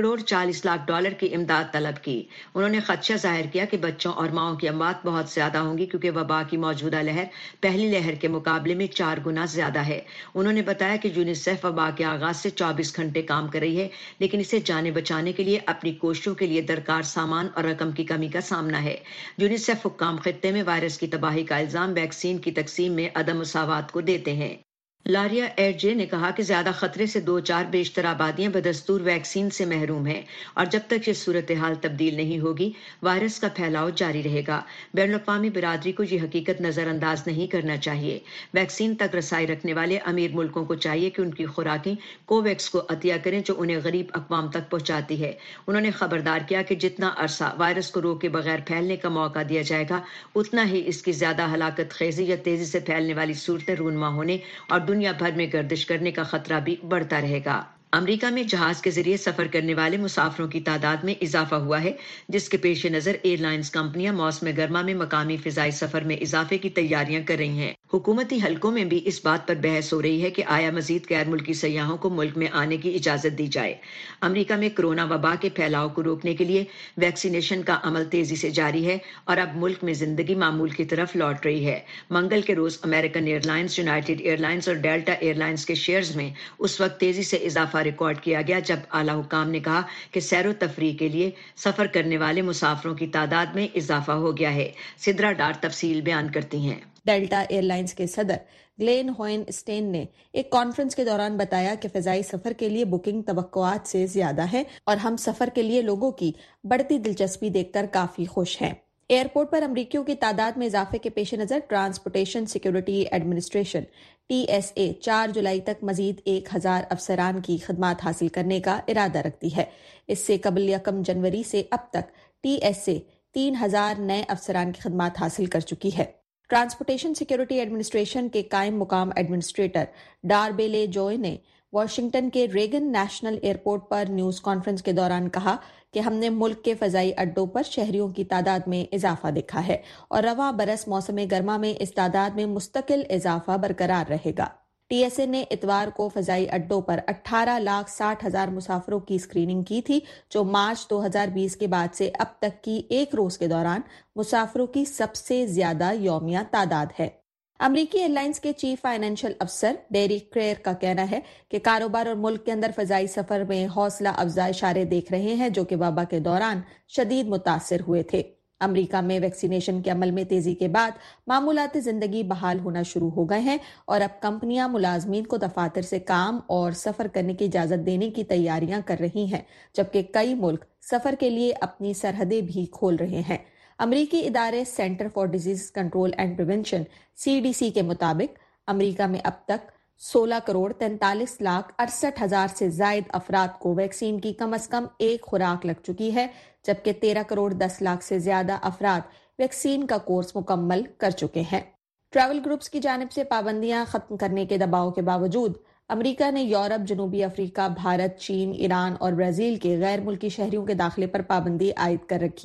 $8.40 کی امداد طلب کی۔ انہوں نے خدشہ ظاہر کیا کہ بچوں اور ماؤں کی اموات بہت زیادہ ہوں گی کیونکہ وبا کی موجودہ لہر پہلی لہر کے مقابلے میں 4 گنا زیادہ ہے۔ انہوں نے بتایا کہ یونیسیف وبا کے آغاز سے 24 گھنٹے کام کر رہی ہے، لیکن اسے جانیں بچانے کے لیے اپنی کوششوں کے لیے درکار سامان اور رقم کی کمی کا سامنا ہے۔ یونیسیف حکام خطے میں وائرس کی تباہی کا الزام ویکسین کی تقسیم میں عدم مساوات کو دیتے ہیں۔ لاریا ایڈجے نے کہا کہ زیادہ خطرے سے 2/4 بیشتر آبادیاں بدستور ویکسین سے محروم ہیں اور جب تک یہ صورتحال تبدیل نہیں ہوگی وائرس کا پھیلاؤ جاری رہے گا۔ بین الاقوامی برادری کو یہ حقیقت نظر انداز نہیں کرنا چاہیے۔ ویکسین تک رسائی رکھنے والے امیر ملکوں کو چاہیے کہ ان کی خوراکیں کوویکس کو عطیہ کریں جو انہیں غریب اقوام تک پہنچاتی ہے۔ انہوں نے خبردار کیا کہ جتنا عرصہ وائرس کو روکے بغیر پھیلنے کا موقع دیا جائے گا اتنا ہی اس کی زیادہ ہلاکت خیزی یا تیزی سے پھیلنے والی صورتیں رونما ہونے اور دنیا بھر میں گردش کرنے کا خطرہ بھی بڑھتا رہے گا۔ امریکہ میں جہاز کے ذریعے سفر کرنے والے مسافروں کی تعداد میں اضافہ ہوا ہے، جس کے پیش نظر ایئر لائنز کمپنیاں موسم گرما میں مقامی فضائی سفر میں اضافے کی تیاریاں کر رہی ہیں۔ حکومتی حلقوں میں بھی اس بات پر بحث ہو رہی ہے کہ آیا مزید غیر ملکی سیاحوں کو ملک میں آنے کی اجازت دی جائے۔ امریکہ میں کورونا وبا کے پھیلاؤ کو روکنے کے لیے ویکسینیشن کا عمل تیزی سے جاری ہے اور اب ملک میں زندگی معمول کی طرف لوٹ رہی ہے۔ منگل کے روز American airlines, United airlines اور ڈیلٹا ایئر لائنز کے شیئرز میں اس وقت تیزی سے اضافہ ریکارڈ کیا گیا جب اعلیٰ حکام نے کہا کہ سیر و تفریح کے لیے سفر کرنے والے مسافروں کی تعداد میں اضافہ ہو گیا ہے۔ سدرا ڈار تفصیل بیان کرتی ہیں۔ ڈیلٹا ایئر لائنز کے صدر گلین ہوئن اسٹین نے ایک کانفرنس کے دوران بتایا کہ فضائی سفر کے لیے بکنگ توقعات سے زیادہ ہے اور ہم سفر کے لیے لوگوں کی بڑھتی دلچسپی دیکھ کر کافی خوش ہیں۔ ایئرپورٹ پر امریکیوں کی تعداد میں اضافے کے پیش نظر ٹرانسپورٹیشن سیکیورٹی ایڈمنسٹریشن TSA 4 جولائی تک مزید 1000 افسران کی خدمات حاصل کرنے کا ارادہ رکھتی ہے۔ اس سے قبل 1 جنوری سے اب تک TSA 3000 نئے افسران کی خدمات حاصل کر چکی ہے۔ ٹرانسپورٹیشن سیکیورٹی ایڈمنسٹریشن کے قائم مقام ایڈمنسٹریٹر ڈاربیلے جوئے نے واشنگٹن کے ریگن نیشنل ایئرپورٹ پر نیوز کانفرنس کے دوران کہا کہ ہم نے ملک کے فضائی اڈوں پر شہریوں کی تعداد میں اضافہ دیکھا ہے اور رواں برس موسم گرما میں اس تعداد میں مستقل اضافہ برقرار رہے گا۔ TSA نے اتوار کو فضائی اڈوں پر 18,60,000 مسافروں کی اسکریننگ کی تھی، جو مارچ 2020 کے بعد سے اب تک کی ایک روز کے دوران مسافروں کی سب سے زیادہ یومیہ تعداد ہے۔ امریکی ایئر لائنز کے چیف فائنینشل افسر ڈیریک کریئر کا کہنا ہے کہ کاروبار اور ملک کے اندر فضائی سفر میں حوصلہ افزا اشارے دیکھ رہے ہیں جو کہ وبا کے دوران شدید متاثر ہوئے تھے۔ امریکہ میں ویکسینیشن کے عمل میں تیزی کے بعد معمولات زندگی بحال ہونا شروع ہو گئے ہیں اور اب کمپنیاں ملازمین کو دفاتر سے کام اور سفر کرنے کی اجازت دینے کی تیاریاں کر رہی ہیں، جبکہ کئی ملک سفر کے لیے اپنی سرحدیں بھی کھول رہے ہیں۔ امریکی ادارے centre for disease control and prevention CDC کے مطابق امریکہ میں اب تک 16,43,68,000 سے زائد افراد کو ویکسین کی کم از کم ایک خوراک لگ چکی ہے، جبکہ 13,10,00,000 سے زیادہ افراد ویکسین کا کورس مکمل کر چکے ہیں۔ ٹریول گروپس کی جانب سے پابندیاں ختم کرنے کے دباؤ کے باوجود امریکہ نے یورپ، جنوبی افریقہ، بھارت، چین، ایران اور برازیل کے غیر ملکی شہریوں کے داخلے پر پابندی عائد کر رکھی ہے۔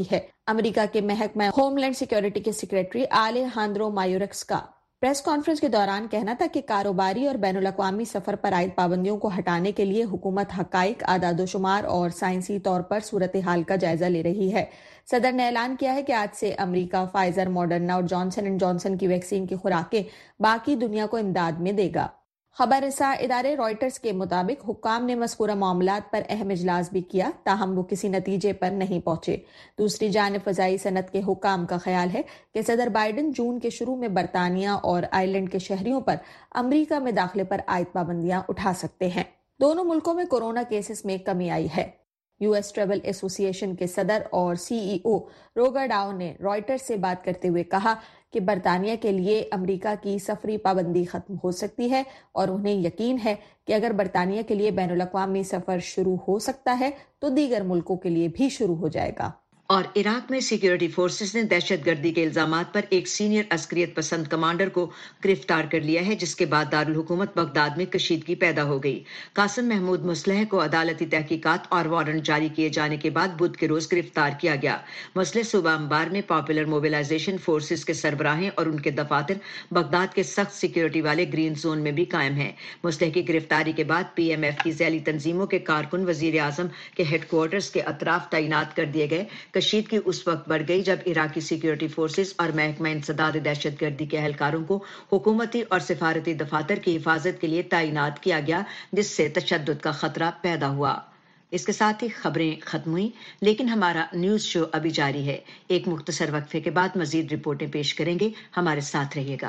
अमेरिका के महकमा होमलैंड सिक्योरिटी के सेक्रेटरी आलेहांद्रो मायोरक्स का प्रेस कॉन्फ्रेंस के दौरान कहना था कि कारोबारी और बैनुल-अक़वामी सफर पर आयद पाबंदियों को हटाने के लिए हुकूमत हकाइक, आदादोशुमार और साइंसी तौर पर सूरत हाल का जायजा ले रही है। सदर ने ऐलान किया है कि आज से अमेरिका फाइजर, मॉडर्ना और जॉनसन एंड जॉनसन की वैक्सीन की खुराकें बाकी दुनिया को इमदाद में देगा। खबर रसा इदारे रॉयटर्स के मुताबिक हुक्काम ने मज़कूरा मामलात पर अहम इजलास भी किया, ताहम वो किसी नतीजे पर नहीं पहुंचे। दूसरी जानिब फ़ज़ाई सनत के हुक्काम का ख्याल है कि सदर बाइडन जून के शुरू में बरतानिया और आयरलैंड के शहरियों पर अमरीका में दाखिले पर आयद पाबंदियां उठा सकते हैं। दोनों मुल्कों में कोरोना केसेस में कमी आई है। यूएस ट्रैवल एसोसिएशन के सदर और सीईओ रोगर डाउ ने रॉयटर्स से बात करते हुए कहा कि बरतानिया के लिए अमेरिका की सफरी पाबंदी खत्म हो सकती है और उन्हें यकीन है कि अगर बरतानिया के लिए बैनुल-अक़वामी सफर शुरू हो सकता है तो दीगर मुल्कों के लिए भी शुरू हो जाएगा। और इराक में सिक्योरिटी फोर्सेस ने दहशतगर्दी के इल्जामात पर एक सीनियर अस्करियत पसंद कमांडर को गिरफ्तार कर लिया है, जिसके बाद दारुल हुकूमत बगदाद में कशीदगी पैदा हो गई। कासिम महमूद मुसलह को अदालती तहकीकात और वारंट जारी किए जाने के बाद बुध के रोज गिरफ्तार किया गया। मुसलह सुबह अंबार में पॉपुलर मोबिलाइजेशन फोर्सेस के सरबराहें और उनके दफातर बगदाद के सख्त सिक्योरिटी वाले ग्रीन जोन में भी कायम है। मुसलह की गिरफ्तारी के बाद PMF की जैली तंजीमों के कारकुन वजीर आजम के हेडक्वार्टर्स के अतराफ तैनात कर दिए गए। कशीदगी उस वक्त बढ़ गई जब इराकी सिक्योरिटी फोर्सेस और महकमा इंसदाद दहशतगर्दी के एहलकारों को हुकूमती और सिफारती दफातर की हिफाजत के लिए तैनात किया गया, जिससे तशद्दुद का खतरा पैदा हुआ। इसके साथ ही खबरें खत्म हुई, लेकिन हमारा न्यूज शो अभी जारी है। एक मुख्तसर वक्फे के बाद मजीद रिपोर्टें पेश करेंगे, हमारे साथ रहिएगा।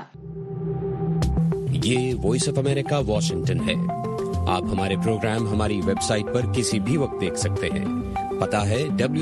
ये वॉइस ऑफ अमेरिका वॉशिंगटन है। आप हमारे प्रोग्राम हमारी वेबसाइट पर किसी भी वक्त देख सकते हैं। पता है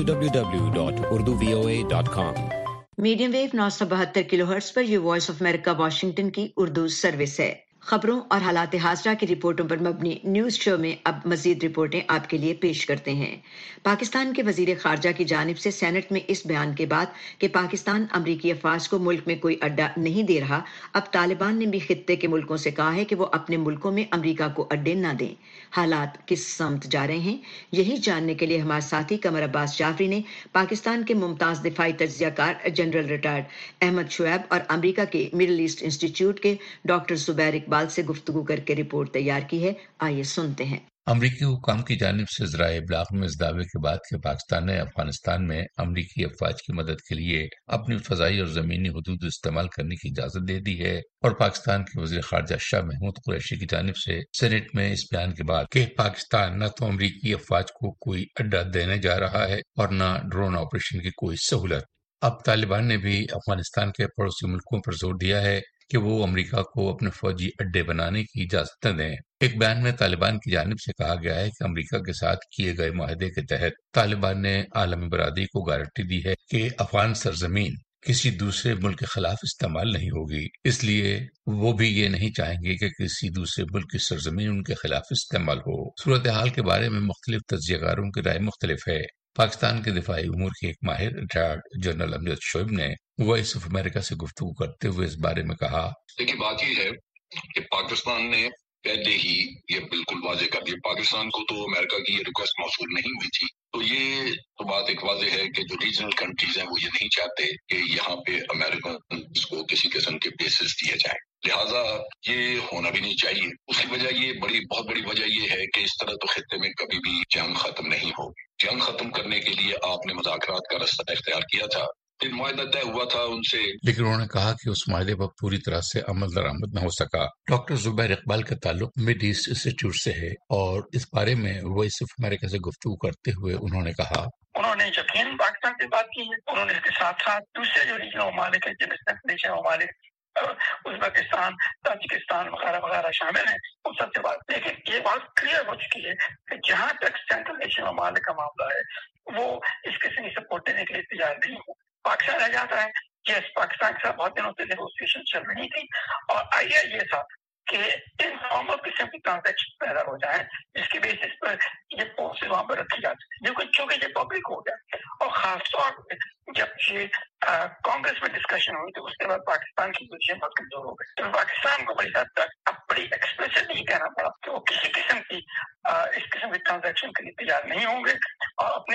www.urduvoa.com। मीडियम वेव 972 किलोहर्ट्ज पर ये वॉइस ऑफ अमेरिका वाशिंगटन की उर्दू सर्विस है। खबरों और हालात हाज़रा की रिपोर्टों पर मबनी न्यूज शो में अब मजीद रिपोर्टें आपके लिए पेश करते हैं। पाकिस्तान के वजीर खारजा की जानिब से सेनेट में इस बयान के बाद कि पाकिस्तान अमरीकी अफवाज को मुल्क में कोई अड्डा नहीं दे रहा, अब तालिबान ने भी खित्ते के मुल्कों से कहा है कि वो अपने मुल्कों में अमरीका को अड्डे न दें। हालात किस समत जा रहे हैं, यही जानने के लिए हमारे साथी कमर अब्बास जाफरी ने पाकिस्तान के मुमताज दिफाई तज्जियाकार जनरल रिटायर्ड अहमद शुएब और अमरीका के मिडल ईस्ट इंस्टीट्यूट के डॉक्टर जुबैर इकबाल से गुफ्तगू करके रिपोर्ट तैयार की है। आइए सुनते हैं। अमरीकी हुकाम की जानिब से ज़राए इब्लाग में इस दावे के बाद कि पाकिस्तान ने अफगानिस्तान में अमरीकी अफवाज की मदद के लिए अपनी फ़ज़ाई और ज़मीनी हुदूद इस्तेमाल करने की इजाज़त दे दी है, और पाकिस्तान के वज़ीर ख़ारजा शाह महमूद कुरैशी की जानिब से सेनेट में इस बयान के बाद कि पाकिस्तान न तो अमरीकी अफवाज को कोई अड्डा देने जा रहा है और न ड्रोन ऑपरेशन की कोई सहूलत। अब तालिबान ने भी अफगानिस्तान के पड़ोसी मुल्कों पर जोर दिया है कि वो अमेरिका को अपने फौजी अड्डे बनाने की इजाजत न दें। एक बयान में तालिबान की जानिब से कहा गया है कि अमेरिका के साथ किए गए माहदे के तहत तालिबान ने आलमी बरादरी को गारंटी दी है कि अफगान सरजमीन किसी दूसरे मुल्क के खिलाफ इस्तेमाल नहीं होगी, इसलिए वो भी ये नहीं चाहेंगे कि किसी दूसरे मुल्क की सरजमीन उनके खिलाफ इस्तेमाल हो। सूरत हाल के बारे में मुख्तलिफ तज्जियाकारों की राय मुख्तलिफ है। पाकिस्तान के दिफाई उमूर के एक माहिर रिटायर्ड जनरल अमजद शोएब ने वॉइस ऑफ अमेरिका से गुफ्तगू करते हुए इस बारे में कहा, देखिए बात यह है कि पाकिस्तान ने पहले ही ये बिल्कुल वाजे कर दिया, पाकिस्तान को तो अमेरिका की ये रिक्वेस्ट मौसूल नहीं हुई थी, तो ये तो बात एक वाजे है कि जो रीजनल कंट्रीज हैं वो ये नहीं चाहते कि यहाँ पे अमेरिकन को किसी किस्म के बेसिस दिए जाए, लिहाजा ये होना भी नहीं चाहिए। उसकी वजह ये बहुत बड़ी वजह ये है कि इस तरह तो खित्ते में कभी भी जंग खत्म नहीं होगी। जंग खत्म करने के लिए आपने मुज़ाकरात का रास्ता इख्तियार किया था, फिर मुआहदा तय हुआ था उनसे, लेकिन उन्होंने कहा कि उस मुआहदे पर पूरी तरह से अमल दरामद न हो सका। डॉक्टर जुबैर इकबाल का ताल्लुक मिड ईस्ट इंस्टीट्यूट से है और इस बारे में वॉइस ऑफ अमेरिका से गुफ्तगू करते हुए उन्होंने कहा, उन्होंने यकीन पाकिस्तान से बात की है, उन्होंने इसके साथ साथ दूसरे जो रीजनल ममालिक है, ममालिक उज़्बेकिस्तान, ताजिकिस्तान वगैरह शामिल हैं, उन सबसे बात। लेकिन ये बात क्लियर हो चुकी है कि जहाँ तक सेंट्रल एशियन ममालिक का मामला है वो इस किस्म की सपोर्ट देने के लिए तैयार नहीं हो। पाकिस्तान रह जाता है, यस पाकिस्तान के साथ बहुत दिनों से नेगोशिएशन चल रही थी और आइडिया ये था कि इनफॉर्मल किस्म की ट्रांजैक्शन पैदा हो जाए जिसकी बेसिस पर ये पॉलिसी वहां पर रखी जाती है, लेकिन चूंकि ये पब्लिक हो गया और खासतौर पर जब ये कांग्रेस में डिस्कशन हुई तो उसके बाद पाकिस्तान की पोजीशन बहुत कमजोर हो गई, तो पाकिस्तान को बड़ी हद तक अब बड़ी एक्सप्लिसिटली कहना पड़ा कि वो किसी किस्म की इस किस्म की ट्रांजैक्शन के लिए तैयार नहीं होंगे और अपनी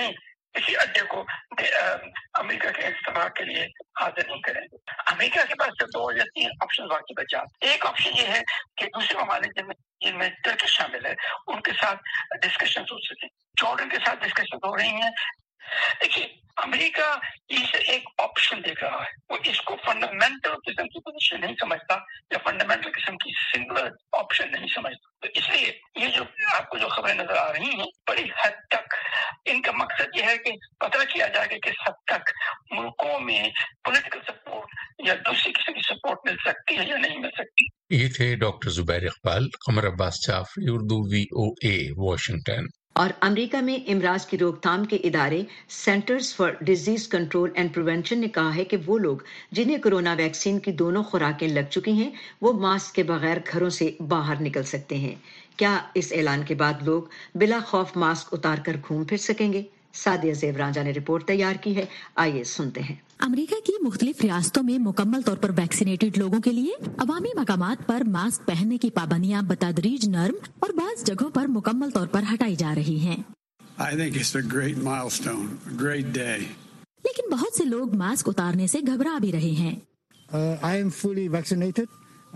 किसी अड्डे को अमेरिका के इस्तेमाल के लिए हाजिर नहीं करेंगे। अमेरिका के पास 2 या 3 ऑप्शन बाकी बचा। एक ऑप्शन ये है कि दूसरे ममालिक जिनमें टर्की शामिल है उनके साथ डिस्कशन हो सके। जॉर्डन के साथ डिस्कशन हो रही है। देखिए, अमेरिका इसे एक ऑप्शन देख रहा है, वो इसको फंडामेंटल किस्म की पोजीशन नहीं समझता या फंडामेंटल किस्म की सिंगुलर ऑप्शन नहीं समझता। तो इसलिए ये जो आपको जो खबरें नजर आ रही हैं, बड़ी हद तक इनका मकसद ये है कि पता किया जाए कि किस हद तक मुल्कों में पॉलिटिकल सपोर्ट या दूसरी किस्म की सपोर्ट मिल सकती है या नहीं मिल सकती। ये थे doctor Zubair Iqbal, Qamar Abbas Jafri, Urdu VOA, Washington. और अमेरिका में इमराज की रोकथाम के इदारे centers for disease control and prevention ने कहा है कि वो लोग जिन्हें कोरोना वैक्सीन की दोनों खुराकें लग चुकी हैं वो मास्क के बगैर घरों से बाहर निकल सकते हैं। क्या इस ऐलान के बाद लोग बिला खौफ मास्क उतार कर घूम फिर सकेंगे? सादिया ज़ेब रांझा ने रिपोर्ट तैयार की है, आइए सुनते हैं। अमेरिका की मुख्तलिफ रियासतों में मुकम्मल तौर पर वैक्सीनेटेड लोगों के लिए अवामी मकामात पर मास्क पहनने की पाबंदियां बतदरीज नर्म और बाज़ जगहों पर मुकम्मल तौर पर हटाई जा रही हैं। I think it's a great milestone, a great day. लेकिन बहुत से लोग मास्क उतारने से घबरा भी रहे हैं। I am fully vaccinated.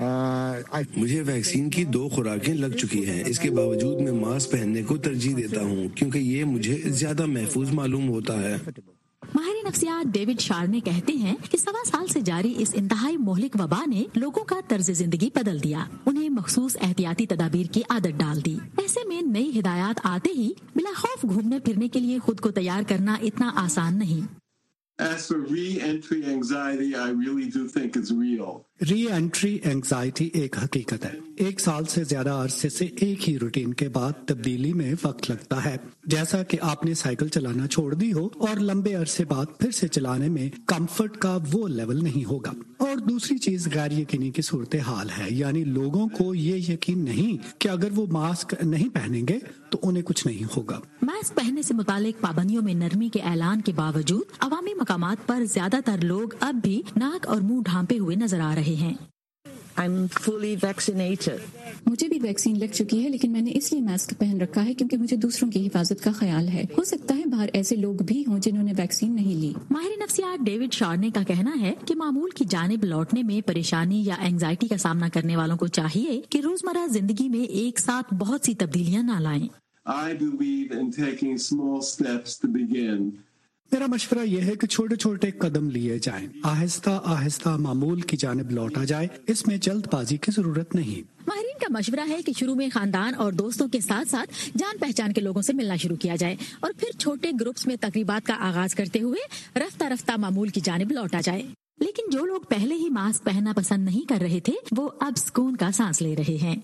मुझे वैक्सीन की 2 खुराकें लग चुकी हैं। इसके बावजूद मैं मास्क पहनने को तरजीह देता हूं क्योंकि ये मुझे ज्यादा महफूज मालूम होता है। माहिर नफ्सियात डेविड शार्ने कहते हैं कि 1.25 साल से जारी इस इंतहाई मोहलिक वबा ने लोगों का तर्ज जिंदगी बदल दिया, उन्हें मखसूस एहतियाती तदाबीर की आदत डाल दी। ऐसे में नई हिदायत आते ही बिला खौफ घूमने फिरने के लिए खुद को तैयार करना इतना आसान नहीं। As for re-entry anxiety, I really do think it's real. Reentry anxiety एक हकीकत है। 1 साल से ज्यादा अरसे से एक ही रूटीन के बाद तब्दीली में वक्त लगता है, जैसा कि आपने साइकिल चलाना छोड़ दी हो और लंबे अरसे बाद फिर से चलाने में कंफर्ट का वो लेवल नहीं होगा। और दूसरी चीज गैर यकीनी की सूरत हाल है, यानी लोगों को ये यकीन नहीं कि अगर वो मास्क नहीं पहनेंगे तो उन्हें कुछ नहीं होगा। मास्क पहनने से मुतालिक पाबंदियों में नरमी के ऐलान के बावजूद अवामी मकामात पर ज्यादातर लोग अब भी नाक और मुंह ढांपे हुए नजर आ रहे हैं। I'm fully vaccinated. मुझे भी वैक्सीन लग चुकी है, लेकिन मैंने इसलिए मास्क पहन रखा है क्योंकि मुझे दूसरों की हिफाजत का ख्याल है। हो सकता है बाहर ऐसे लोग भी हों जिन्होंने वैक्सीन नहीं ली। माहिर नफ्सियात डेविड शार्ने का कहना है कि मामूल की जानिब लौटने में परेशानी या एंजाइटी का सामना करने वालों को चाहिए कि रोजमर्रा जिंदगी में एक साथ बहुत सी तब्दीलियां न लाएं। I believe in taking small steps to begin. मेरा मशवरा यह है कि छोटे छोटे कदम लिए जाएं, आहिस्ता आहिस्ता मामूल की जानिब लौटा जाए। इसमें जल्दबाजी की जरूरत नहीं। माहिरीन का मशवरा है कि शुरू में खानदान और दोस्तों के साथ साथ जान पहचान के लोगों से मिलना शुरू किया जाए और फिर छोटे ग्रुप्स में तकरीबात का आगाज करते हुए रफ्ता रफ्ता मामूल की जानिब लौटा जाए। लेकिन जो लोग पहले ही मास्क पहनना पसंद नहीं कर रहे थे वो अब सुकून का सांस ले रहे हैं।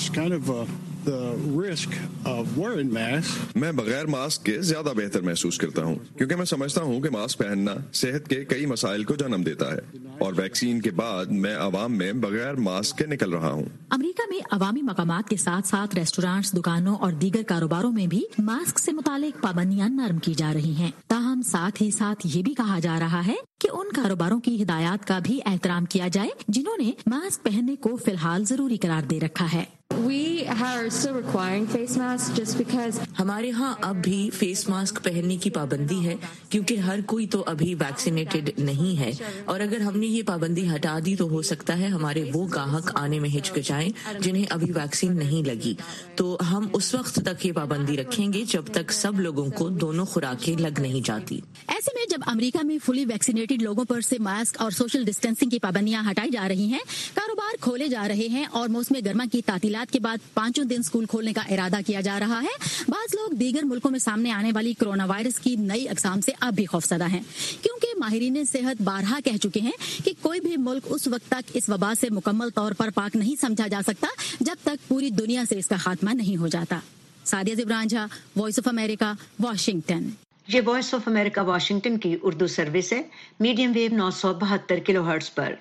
मैं बगैर मास्क के ज्यादा बेहतर महसूस करता हूँ क्योंकि मैं समझता हूँ कि मास्क पहनना सेहत के कई मसाइल को जन्म देता है और वैक्सीन के बाद मैं आवाम में बगैर मास्क के निकल रहा हूँ। अमेरिका में अवामी मकामात के साथ साथ रेस्टोरेंट्स, दुकानों और दीगर कारोबारों में भी मास्क से मुतालिक पाबंदियां नरम की जा रही हैं। ताहम साथ ही साथ ये भी कहा जा रहा है कि उन कारोबारों की हिदायत का भी एहतराम किया जाए जिन्होंने मास्क पहनने को फिलहाल जरूरी करार दे रखा है। We are still requiring face masks just because हमारे यहाँ अब भी फेस मास्क पहनने की पाबंदी है क्योंकि हर कोई तो अभी वैक्सीनेटेड नहीं है और अगर हमने ये पाबंदी हटा दी तो हो सकता है हमारे वो ग्राहक आने में हिचकिचाएं जिन्हें अभी वैक्सीन नहीं लगी। तो हम उस वक्त तक ये पाबंदी रखेंगे जब तक सब लोगों को दोनों खुराकें लग नहीं जाती। ऐसे में जब अमेरिका में फुली वैक्सीनेटेड लोगों पर से मास्क और सोशल डिस्टेंसिंग की पाबंदियां हटाई जा रही हैं, कारोबार खोले जा रहे हैं और मौसम गर्मा की तातीलात के बाद 5 दिन स्कूल खोलने का इरादा किया जा रहा है, बाज लोग दीगर मुल्कों में सामने आने वाली कोरोना वायरस की नई अक़साम से अब भी खौफजदा हैं, क्योंकि माहिरीन सेहत बारहा कह चुके हैं कि कोई भी मुल्क उस वक्त तक इस वबा से मुकम्मल तौर पर पाक नहीं समझा जा सकता जब तक पूरी दुनिया से इसका खात्मा नहीं हो जाता। Sadia Zeb Ranjha, voice of America, Washington. ये वॉइस ऑफ अमेरिका वाशिंगटन की उर्दू सर्विस है, मीडियम वेव 972 किलोहर्ट्ज पर।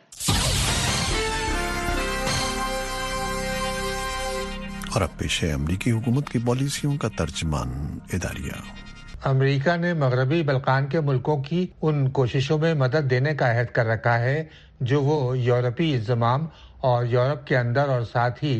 और अब पेश है अमरीकी हुकूमत की पॉलिसियों का तर्जमान इदारिया। अमेरिका ने मगरबी बल्कान के मुल्कों की उन कोशिशों में मदद देने का अहद कर रखा है जो वो यूरोपी इंज़माम और यूरोप के अंदर और साथ ही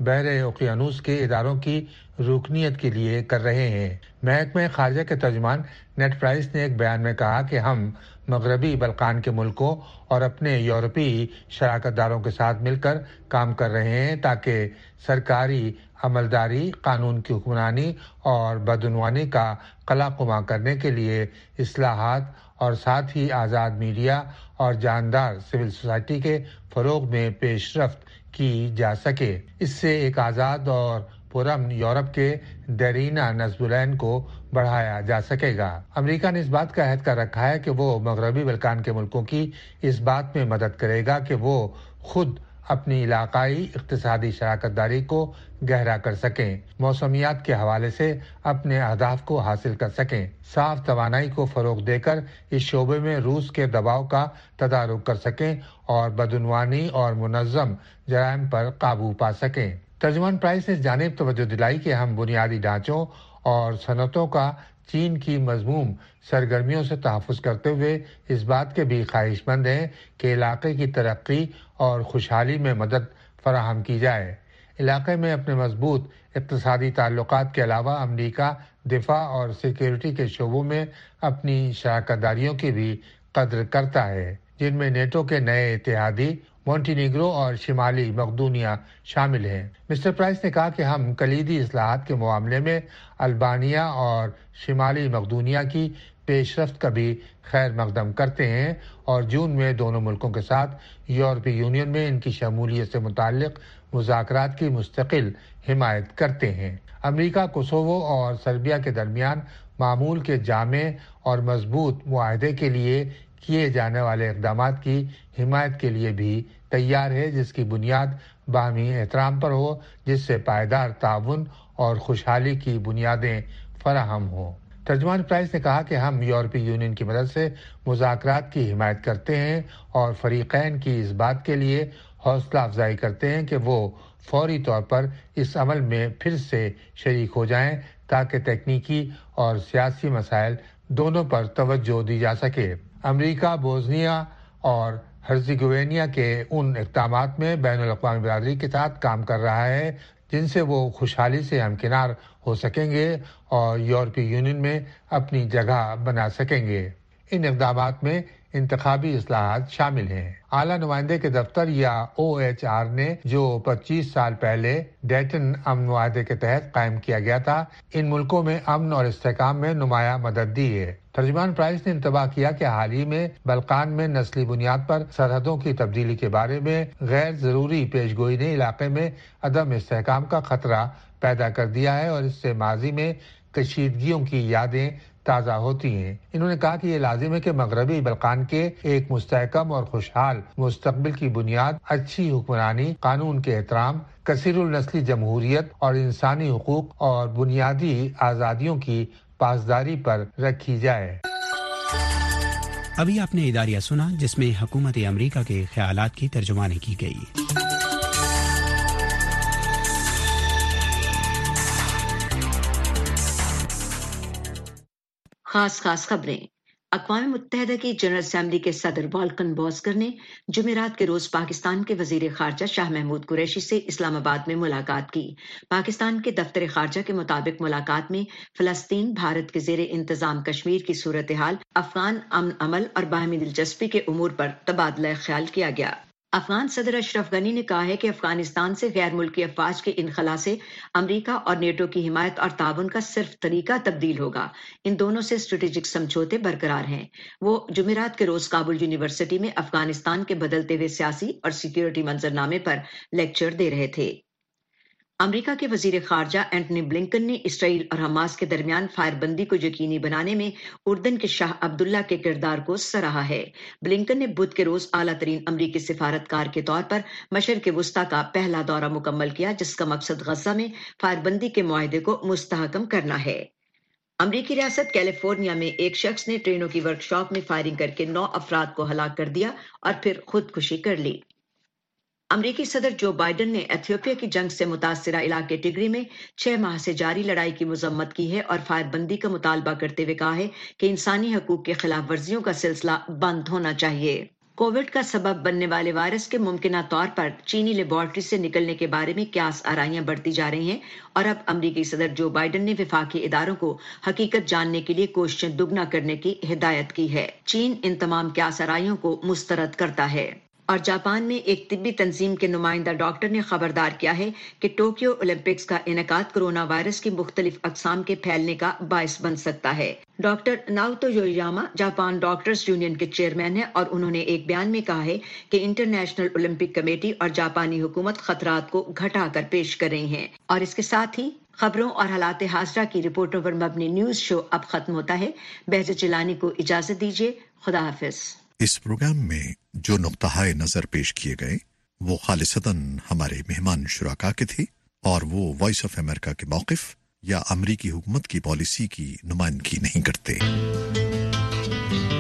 بحر اوقیانوس کے اداروں کی رکنیت کے لیے کر رہے ہیں۔ محکمہ خارجہ کے ترجمان نیڈ پرائس نے ایک بیان میں کہا کہ ہم مغربی بلقان کے ملکوں اور اپنے یورپی شراکت داروں کے ساتھ مل کر کام کر رہے ہیں تاکہ سرکاری عملداری، قانون کی حکمرانی اور بدعنوانی کا قلعہ کرنے کے لیے اصلاحات اور ساتھ ہی آزاد میڈیا اور جاندار سول سوسائٹی کے فروغ میں پیش رفت کی جا سکے۔ اس سے ایک آزاد اور پرامن یورپ کے دیرینہ نصب العین کو بڑھایا جا سکے گا۔ امریکہ نے اس بات کا عہد کر رکھا ہے کہ وہ مغربی بلقان کے ملکوں کی اس بات میں مدد کرے گا کہ وہ خود اپنی علاقائی اقتصادی شراکت داری کو گہرا کر سکیں، موسمیات کے حوالے سے اپنے اہداف کو حاصل کر سکیں، صاف توانائی کو فروغ دے کر اس شعبے میں روس کے دباؤ کا تدارک کر سکیں اور بدعنوانی اور منظم جرائم پر قابو پا سکیں۔ ترجمان پرائس نے اس جانب توجہ دلائی کہ ہم بنیادی ڈھانچوں اور صنعتوں کا چین کی مذموم سرگرمیوں سے تحفظ کرتے ہوئے اس بات کے بھی خواہش مند ہیں کہ علاقے کی ترقی اور خوشحالی میں مدد فراہم کی جائے۔ علاقے میں اپنے مضبوط اقتصادی تعلقات کے علاوہ امریکہ دفاع اور سیکیورٹی کے شعبوں میں اپنی شراکت داریوں کی بھی قدر کرتا ہے، جن میں نیٹو کے نئے اتحادی مونٹینیگرو اور شمالی مقدونیہ شامل ہیں۔ مسٹر پرائس نے کہا کہ ہم کلیدی اصلاحات کے معاملے میں البانیہ اور شمالی مقدونیہ کی پیش رفت کا بھی خیر مقدم کرتے ہیں اور جون میں دونوں ملکوں کے ساتھ یورپی یونین میں ان کی شمولیت سے متعلق مذاکرات کی مستقل حمایت کرتے ہیں۔ امریکہ کوسوو اور سربیا کے درمیان معمول کے جامع اور مضبوط معاہدے کے لیے کیے جانے والے اقدامات کی حمایت کے لیے بھی تیار ہے، جس کی بنیاد باہمی احترام پر ہو، جس سے پائیدار تعاون اور خوشحالی کی بنیادیں فراہم ہوں۔ ترجمان پرائس نے کہا کہ ہم یورپی یونین کی مدد سے مذاکرات کی حمایت کرتے ہیں اور فریقین کی اس بات کے لیے حوصلہ افزائی کرتے ہیں کہ وہ فوری طور پر اس عمل میں پھر سے شریک ہو جائیں تاکہ تکنیکی اور سیاسی مسائل دونوں پر توجہ دی جا سکے۔ امریکہ بوسنیا اور ہرزیگوینیا کے ان اقدامات میں بین الاقوامی برادری کے ساتھ کام کر رہا ہے جن سے وہ خوشحالی سے ہمکنار ہو سکیں گے اور یورپی یونین میں اپنی جگہ بنا سکیں گے۔ ان اقدامات میں انتخابی اصلاحات شامل ہیں۔ اعلیٰ نمائندے کے دفتر یا OHR نے جو 25 سال پہلے ڈیٹن امن معاہدے کے تحت قائم کیا گیا تھا، ان ملکوں میں امن اور استحکام میں نمایاں مدد دی ہے۔ ترجمان پرائس نے انتباہ کیا کہ حال ہی میں بلقان میں نسلی بنیاد پر سرحدوں کی تبدیلی کے بارے میں غیر ضروری پیش گوئی نے علاقے میں عدم استحکام کا خطرہ پیدا کر دیا ہے اور اس سے ماضی میں کشیدگیوں کی یادیں تازہ ہوتی ہیں۔ انہوں نے کہا کہ یہ لازم ہے کہ مغربی بلقان کے ایک مستحکم اور خوشحال مستقبل کی بنیاد اچھی حکمرانی، قانون کے احترام، کثیر النسلی جمہوریت اور انسانی حقوق اور بنیادی آزادیوں کی پاسداری پر رکھی جائے۔ ابھی آپ نے اداریہ سنا جس میں حکومت امریکہ کے خیالات کی ترجمانی کی گئی۔ خاص خبریں۔ اقوام متحدہ کی جنرل اسمبلی کے صدر والکن بوزگر نے جمعرات کے روز پاکستان کے وزیر خارجہ شاہ محمود قریشی سے اسلام آباد میں ملاقات کی۔ پاکستان کے دفتر خارجہ کے مطابق ملاقات میں فلسطین، بھارت کے زیر انتظام کشمیر کی صورتحال، افغان امن عمل اور باہمی دلچسپی کے امور پر تبادلہ خیال کیا گیا۔ افغان صدر اشرف غنی نے کہا ہے کہ افغانستان سے غیر ملکی افواج کے انخلا سے امریکہ اور نیٹو کی حمایت اور تعاون کا صرف طریقہ تبدیل ہوگا۔ ان دونوں سے اسٹریٹجک سمجھوتے برقرار ہیں۔ وہ جمعرات کے روز کابل یونیورسٹی میں افغانستان کے بدلتے ہوئے سیاسی اور سیکیورٹی منظرنامے پر لیکچر دے رہے تھے۔ امریکہ کے وزیر خارجہ اینٹنی بلنکن نے اسرائیل اور حماس کے درمیان فائر بندی کو یقینی بنانے میں اردن کے شاہ عبداللہ کے کردار کو سراہا ہے۔ بلنکن نے بدھ کے روز اعلیٰ ترین امریکی سفارتکار کے طور پر مشرق وسطیٰ کا پہلا دورہ مکمل کیا، جس کا مقصد غزہ میں فائر بندی کے معاہدے کو مستحکم کرنا ہے۔ امریکی ریاست کیلیفورنیا میں ایک شخص نے ٹرینوں کی ورکشاپ میں فائرنگ کر کے 9 افراد کو ہلاک کر دیا اور پھر خودکشی کر لی۔ امریکی صدر جو بائیڈن نے ایتھیوپیا کی جنگ سے متاثرہ علاقے ٹگری میں 6 ماہ سے جاری لڑائی کی مذمت کی ہے اور فائر بندی کا مطالبہ کرتے ہوئے کہا ہے کہ انسانی حقوق کے خلاف ورزیوں کا سلسلہ بند ہونا چاہیے۔ کووڈ کا سبب بننے والے وائرس کے ممکنہ طور پر چینی لیبارٹری سے نکلنے کے بارے میں قیاس آرائیاں بڑھتی جا رہی ہیں اور اب امریکی صدر جو بائیڈن نے وفاقی اداروں کو حقیقت جاننے کے لیے کوششیں دگنا کرنے کی ہدایت کی ہے۔ چین ان تمام قیاس آرائیوں کو مسترد کرتا ہے۔ اور جاپان میں ایک طبی تنظیم کے نمائندہ ڈاکٹر نے خبردار کیا ہے کہ ٹوکیو اولمپکس کا انعقاد کورونا وائرس کی مختلف اقسام کے پھیلنے کا باعث بن سکتا ہے۔ Doctor Naoto Ueyama Japan doctors union کے چیئرمین ہیں اور انہوں نے ایک بیان میں کہا ہے کہ انٹرنیشنل اولمپک کمیٹی اور جاپانی حکومت خطرات کو گھٹا کر پیش کر رہی ہیں۔ اور اس کے ساتھ ہی خبروں اور حالات حاضرہ کی رپورٹوں پر مبنی نیوز شو اب ختم ہوتا ہے۔ بہجت جیلانی کو اجازت دیجیے، خدا حافظ۔ اس پروگرام میں جو نقطہ نظر پیش کیے گئے وہ خالصتاً ہمارے مہمان شرکاء کے تھے اور وہ وائس آف امریکہ کے موقف یا امریکی حکومت کی پالیسی کی نمائندگی نہیں کرتے۔